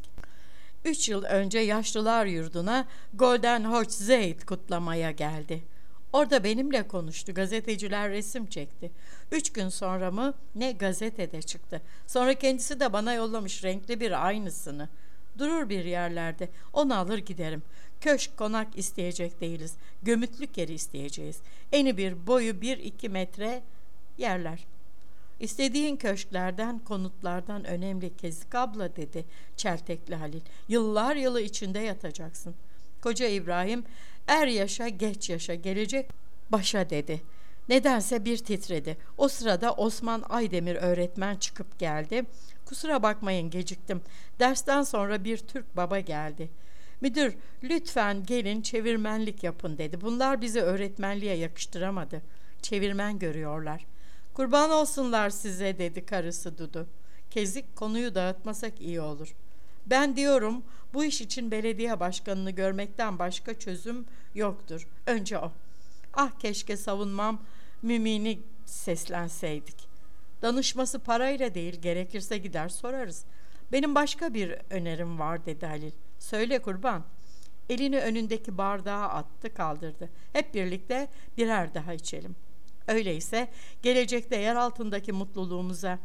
Üç yıl önce yaşlılar yurduna Golden Hochzeit kutlamaya geldi. Orada benimle konuştu. Gazeteciler resim çekti. Üç gün sonra mı ne gazetede çıktı. Sonra kendisi de bana yollamış renkli bir aynısını. Durur bir yerlerde. Onu alır giderim. Köşk konak isteyecek değiliz. Gömütlük yeri isteyeceğiz. Eni bir boyu bir iki metre yerler. İstediğin köşklerden, konutlardan önemli Kezik abla dedi çeltekli Halil. Yıllar yılı içinde yatacaksın. Koca İbrahim er yaşa geç yaşa gelecek başa dedi. Nedense bir titredi. O sırada Osman Aydemir öğretmen çıkıp geldi. Kusura bakmayın geciktim. Dersten sonra bir Türk baba geldi. Müdür lütfen gelin çevirmenlik yapın dedi. Bunlar bizi öğretmenliğe yakıştıramadı. Çevirmen görüyorlar. Kurban olsunlar size dedi karısı Dudu. Kezik konuyu dağıtmasak iyi olur. Ben diyorum bu iş için belediye başkanını görmekten başka çözüm yoktur. Önce o. Ah keşke savunmam mümini seslenseydik. Danışması parayla değil, gerekirse gider sorarız. Benim başka bir önerim var dedi Halil. Söyle kurban. Elini önündeki bardağa attı kaldırdı. Hep birlikte birer daha içelim. Öyleyse gelecekte yer altındaki mutluluğumuza.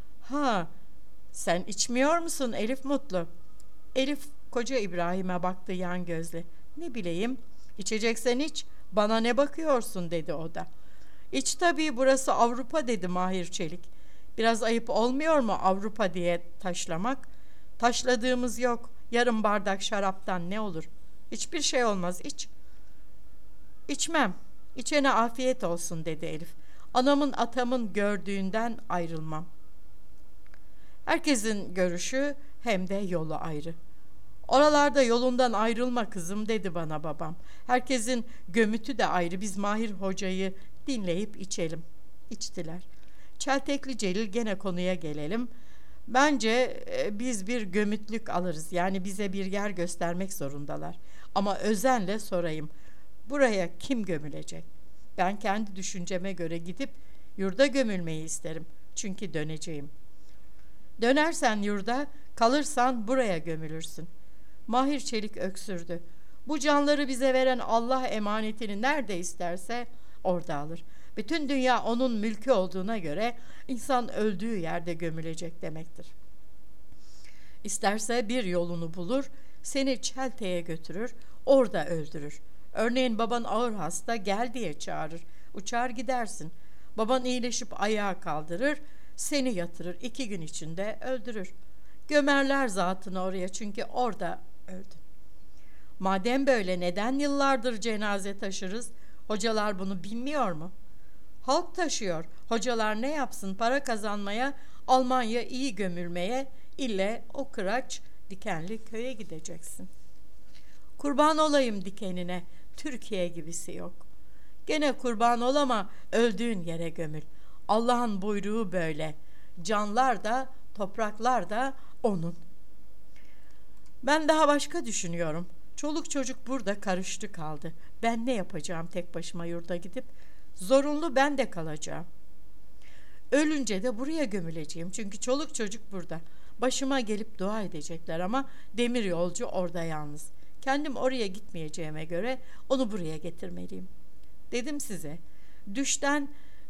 Ha, sen içmiyor musun Elif Mutlu? Elif koca İbrahim'e baktı yan gözle. Ne bileyim, içeceksen iç, bana ne bakıyorsun dedi o da. İç tabii, burası Avrupa dedi Mahir Çelik. Biraz ayıp olmuyor mu Avrupa diye taşlamak? Taşladığımız yok. Yarım bardak şaraptan ne olur? Hiçbir şey olmaz, iç. İçmem. İçene afiyet olsun dedi Elif. Anamın atamın gördüğünden ayrılmam. Herkesin görüşü hem de yolu ayrı. Oralarda yolundan ayrılma kızım dedi bana babam. Herkesin gömütü de ayrı. Biz Mahir Hoca'yı dinleyip içelim. İçtiler. Çeltekli Celil gene konuya gelelim. Bence e, biz bir gömütlük alırız. Yani bize bir yer göstermek zorundalar. Ama özenle sorayım. Buraya kim gömülecek? Ben kendi düşünceme göre gidip yurda gömülmeyi isterim. Çünkü döneceğim. Dönersen yurda, kalırsan buraya gömülürsün. Mahir Çelik öksürdü. Bu canları bize veren Allah emanetini nerede isterse orada alır. Bütün dünya onun mülkü olduğuna göre insan öldüğü yerde gömülecek demektir. İsterse bir yolunu bulur, seni Çelte'ye götürür, orada öldürür. Örneğin baban ağır hasta, gel diye çağırır. Uçar gidersin. Baban iyileşip ayağa kaldırır, seni yatırır, iki gün içinde öldürür. Gömerler zatını oraya, çünkü orada öldün. Madem böyle neden yıllardır cenaze taşırız? Hocalar bunu bilmiyor mu? Halk taşıyor. Hocalar ne yapsın? Para kazanmaya, Almanya iyi gömülmeye, ille o kıraç dikenli köye gideceksin. Kurban olayım dikenine, Türkiye gibisi yok. Gene kurban ol ama öldüğün yere gömül. Allah'ın buyruğu böyle. Canlar da, topraklar da onun. Ben daha başka düşünüyorum. Çoluk çocuk burada karıştı kaldı. Ben ne yapacağım tek başıma yurda gidip? Zorunlu ben de kalacağım. Ölünce de buraya gömüleceğim. Çünkü çoluk çocuk burada. Başıma gelip dua edecekler ama demir yolcu orada yalnız. Kendim oraya gitmeyeceğime göre onu buraya getirmeliyim. Dedim size, düşten,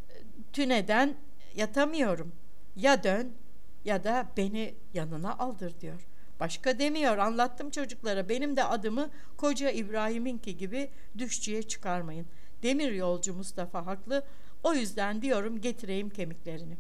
tüneden yatamıyorum. Ya dön ya da beni yanına aldır diyor. Başka demiyor, anlattım çocuklara. Benim de adımı koca İbrahim'inki gibi düşçüye çıkarmayın. Demir yolcu Mustafa haklı. O yüzden diyorum getireyim kemiklerini.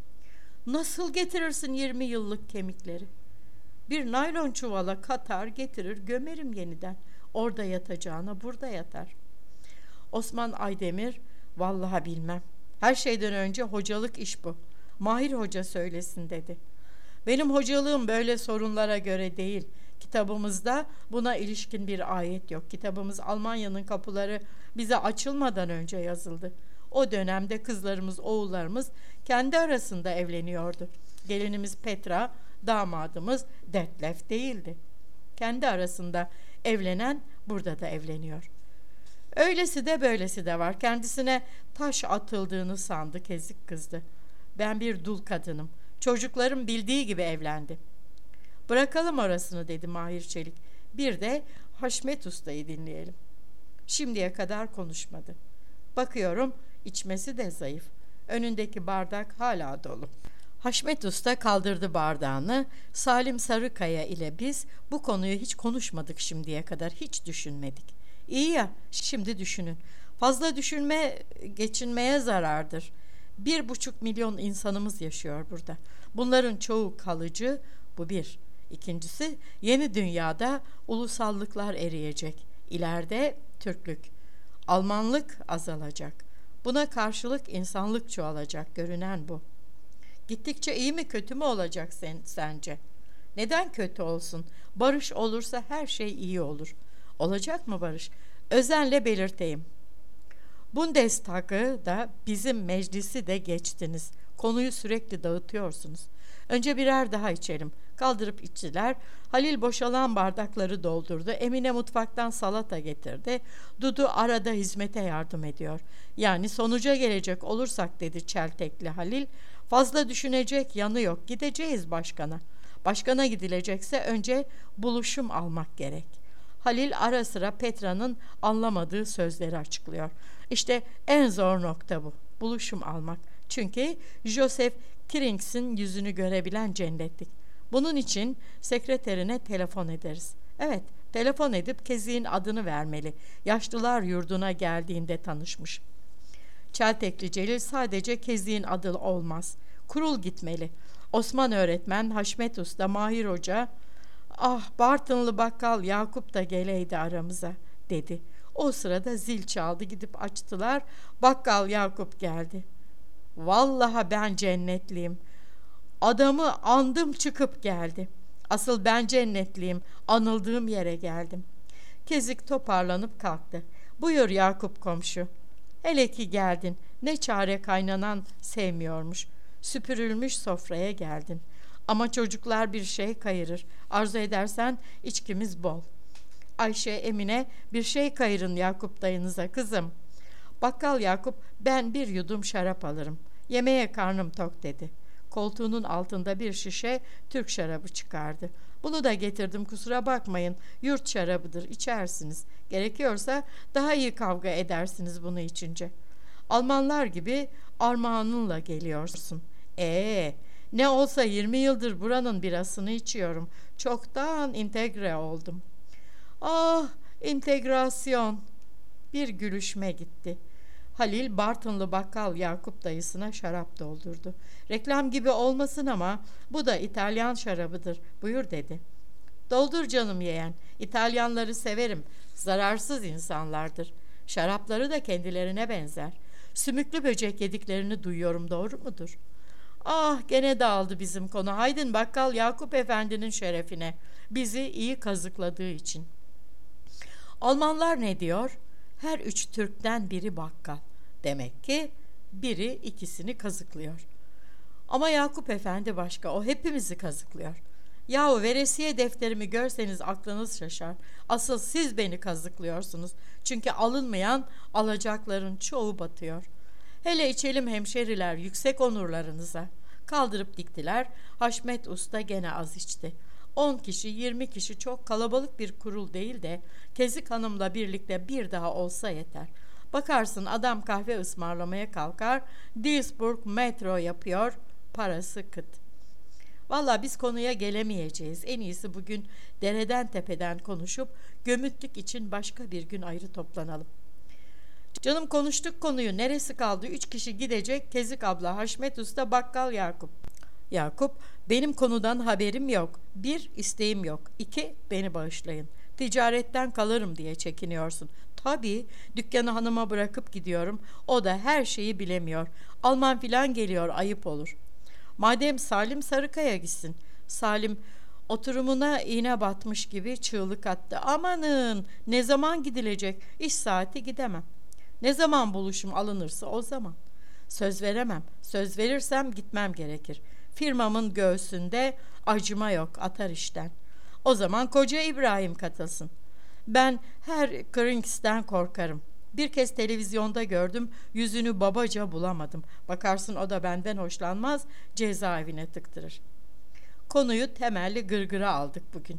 Nasıl getirirsin yirmi yıllık kemikleri? Bir naylon çuvala katar getirir gömerim yeniden. Orada yatacağına burada yatar. Osman Aydemir, vallahi bilmem. Her şeyden önce hocalık iş bu. Mahir Hoca söylesin dedi. Benim hocalığım böyle sorunlara göre değil. Kitabımızda buna ilişkin bir ayet yok. Kitabımız Almanya'nın kapıları bize açılmadan önce yazıldı. O dönemde kızlarımız, oğullarımız kendi arasında evleniyordu. Gelinimiz Petra, damadımız Detlef değildi. Kendi arasında evlenen burada da evleniyor. Öylesi de böylesi de var. Kendisine taş atıldığını sandı, kezik kızdı. Ben bir dul kadınım. Çocuklarım bildiği gibi evlendi. Bırakalım orasını dedi Mahir Çelik. Bir de Haşmet Usta'yı dinleyelim. Şimdiye kadar konuşmadı. Bakıyorum içmesi de zayıf. Önündeki bardak hala dolu. Haşmet Usta kaldırdı bardağını. Salim Sarıkaya ile biz bu konuyu hiç konuşmadık şimdiye kadar. Hiç düşünmedik. İyi ya, şimdi düşünün. Fazla düşünme geçinmeye zarardır. Bir buçuk milyon insanımız yaşıyor burada. Bunların çoğu kalıcı, bu bir. İkincisi, yeni dünyada ulusallıklar eriyecek. İleride Türklük, Almanlık azalacak. Buna karşılık insanlık çoğalacak, görünen bu. Gittikçe iyi mi kötü mü olacak sen, sence? Neden kötü olsun? Barış olursa her şey iyi olur. Olacak mı barış? Özenle belirteyim. Bundestag'ı da bizim meclisi de geçtiniz. Konuyu sürekli dağıtıyorsunuz. Önce birer daha içelim. Kaldırıp içtiler. Halil boşalan bardakları doldurdu. Emine mutfaktan salata getirdi. Dudu arada hizmete yardım ediyor. Yani sonuca gelecek olursak dedi çeltekli Halil. Fazla düşünecek yanı yok. Gideceğiz başkana. Başkana gidilecekse önce buluşum almak gerek. Halil ara sıra Petra'nın anlamadığı sözleri açıklıyor. İşte en zor nokta bu. Buluşum almak. Çünkü Joseph Krings'in yüzünü görebilen cennetlik. Bunun için sekreterine telefon ederiz. Evet, telefon edip Kezik'in adını vermeli. Yaşlılar yurduna geldiğinde tanışmış. Çeltekli Celil sadece Kezik'in adı olmaz. Kurul gitmeli. Osman öğretmen, Haşmet Usta, Mahir Hoca, ah Bartınlı bakkal Yakup da geleydi aramıza dedi. O sırada zil çaldı, gidip açtılar. Bakkal Yakup geldi. Vallahi ben cennetliyim. Adamı andım çıkıp geldi. Asıl ben cennetliyim. Anıldığım yere geldim. Kezik toparlanıp kalktı. Buyur Yakup komşu. Hele ki geldin. Ne çare kaynanan sevmiyormuş. Süpürülmüş sofraya geldin. Ama çocuklar bir şey kayırır. Arzu edersen içkimiz bol. Ayşe, Emine, bir şey kayırın Yakup dayınıza kızım. Bakkal Yakup, ben bir yudum şarap alırım. Yemeğe karnım tok dedi. Koltuğunun altında bir şişe Türk şarabı çıkardı. Bunu da getirdim, kusura bakmayın. Yurt şarabıdır, içersiniz. Gerekiyorsa daha iyi kavga edersiniz bunu içince. Almanlar gibi armağanınla geliyorsun. Ee, ne olsa yirmi yıldır buranın birasını içiyorum. Çoktan entegre oldum. Ah, entegrasyon. Bir gülüşme gitti. Halil, Bartınlı bakkal Yakup dayısına şarap doldurdu. Reklam gibi olmasın ama bu da İtalyan şarabıdır. Buyur dedi. Doldur canım yeğen. İtalyanları severim. Zararsız insanlardır. Şarapları da kendilerine benzer. Sümüklü böcek yediklerini duyuyorum, doğru mudur? Ah, gene dağıldı bizim konu. Haydin bakkal Yakup efendinin şerefine. Bizi iyi kazıkladığı için. Almanlar ne diyor? Her üç Türk'ten biri bakkal. Demek ki biri ikisini kazıklıyor. Ama Yakup efendi başka, o hepimizi kazıklıyor. Yahu veresiye defterimi görseniz aklınız şaşar. Asıl siz beni kazıklıyorsunuz. Çünkü alınmayan alacakların çoğu batıyor. Hele içelim hemşeriler yüksek onurlarınıza. Kaldırıp diktiler. Haşmet Usta gene az içti. On kişi, yirmi kişi çok kalabalık bir kurul değil de Kezik Hanım'la birlikte bir daha olsa yeter. Bakarsın adam kahve ısmarlamaya kalkar, Duisburg metro yapıyor, parası kıt. Valla biz konuya gelemeyeceğiz. En iyisi bugün dereden tepeden konuşup gömütlük için başka bir gün ayrı toplanalım. Canım konuştuk konuyu, neresi kaldı? Üç kişi gidecek, Kezik abla, Haşmet Usta, bakkal Yakup. Yakup, benim konudan haberim yok. Bir, isteğim yok. İki, beni bağışlayın. Ticaretten kalırım diye çekiniyorsun. Tabii, dükkanı hanıma bırakıp gidiyorum. O da her şeyi bilemiyor. Alman filan geliyor, ayıp olur. Madem Salim Sarıkaya gitsin. Salim oturumuna iğne batmış gibi çığlık attı. Amanın, ne zaman gidilecek? İş saati gidemem. Ne zaman buluşum alınırsa o zaman. Söz veremem. Söz verirsem gitmem gerekir. Firmamın göğsünde acıma yok, atar işten. O zaman koca İbrahim katılsın. Ben her Kırınkis'ten korkarım. Bir kez televizyonda gördüm, yüzünü babaca bulamadım. Bakarsın o da benden hoşlanmaz, cezaevine tıktırır. Konuyu temelli gırgıra aldık bugün.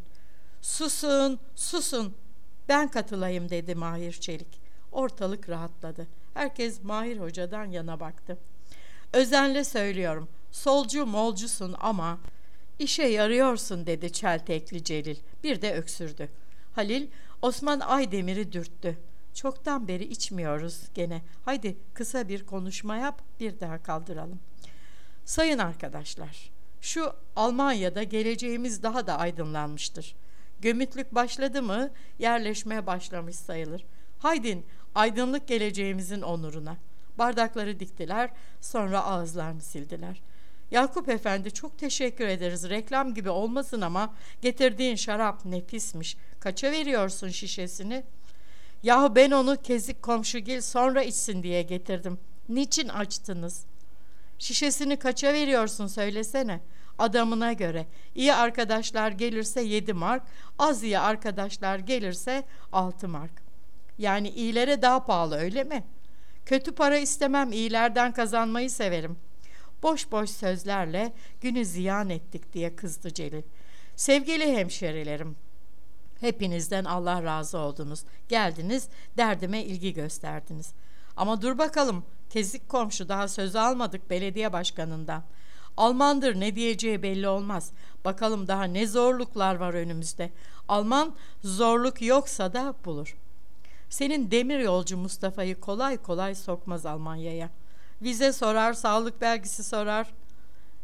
Susun, susun. Ben katılayım dedi Mahir Çelik. Ortalık rahatladı. Herkes Mahir Hoca'dan yana baktı. Özenle söylüyorum. Solcu molcusun ama işe yarıyorsun dedi çeltekli Celil. Bir de öksürdü. Halil Osman Aydemir'i dürttü. Çoktan beri içmiyoruz gene. Haydi kısa bir konuşma yap, bir daha kaldıralım. Sayın arkadaşlar, şu Almanya'da geleceğimiz daha da aydınlanmıştır. Gömütlük başladı mı yerleşmeye başlamış sayılır. Haydin aydınlık geleceğimizin onuruna. Bardakları diktiler, sonra ağızlarını sildiler. Yakup efendi çok teşekkür ederiz. Reklam gibi olmasın ama getirdiğin şarap nefismiş. Kaça veriyorsun şişesini? Yahu ben onu Kezik komşugil sonra içsin diye getirdim. Niçin açtınız? Şişesini kaça veriyorsun söylesene. Adamına göre. İyi arkadaşlar gelirse yedi mark, az iyi arkadaşlar gelirse altı mark. Yani iyilere daha pahalı öyle mi? Kötü para istemem, iyilerden kazanmayı severim. Boş boş sözlerle günü ziyan ettik diye kızdı Celil. Sevgili hemşerilerim, hepinizden Allah razı oldunuz. Geldiniz, derdime ilgi gösterdiniz. Ama dur bakalım, Kezik komşu daha söz almadık belediye başkanından. Almandır, ne diyeceği belli olmaz. Bakalım daha ne zorluklar var önümüzde. Alman zorluk yoksa da bulur. Senin demir yolcu Mustafa'yı kolay kolay sokmaz Almanya'ya. Vize sorar, sağlık belgesi sorar.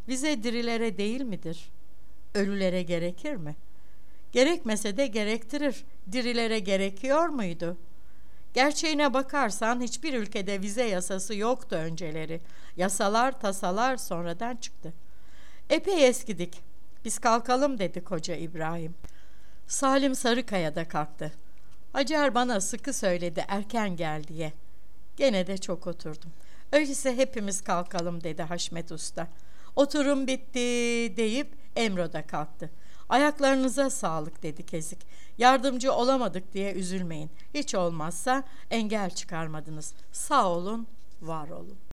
Vize dirilere değil midir? Ölülere gerekir mi? Gerekmese de gerektirir. Dirilere gerekiyor muydu? Gerçeğine bakarsan hiçbir ülkede vize yasası yoktu önceleri. Yasalar, tasalar sonradan çıktı. Epey eskidik. Biz kalkalım dedi koca İbrahim. Salim Sarıkaya da kalktı. Hacer bana sıkı söyledi erken gel diye. Gene de çok oturdum. Öyleyse hepimiz kalkalım dedi Haşmet Usta. Oturum bitti deyip Emro da kalktı. Ayaklarınıza sağlık dedi Kezik. Yardımcı olamadık diye üzülmeyin. Hiç olmazsa engel çıkarmadınız. Sağ olun, var olun.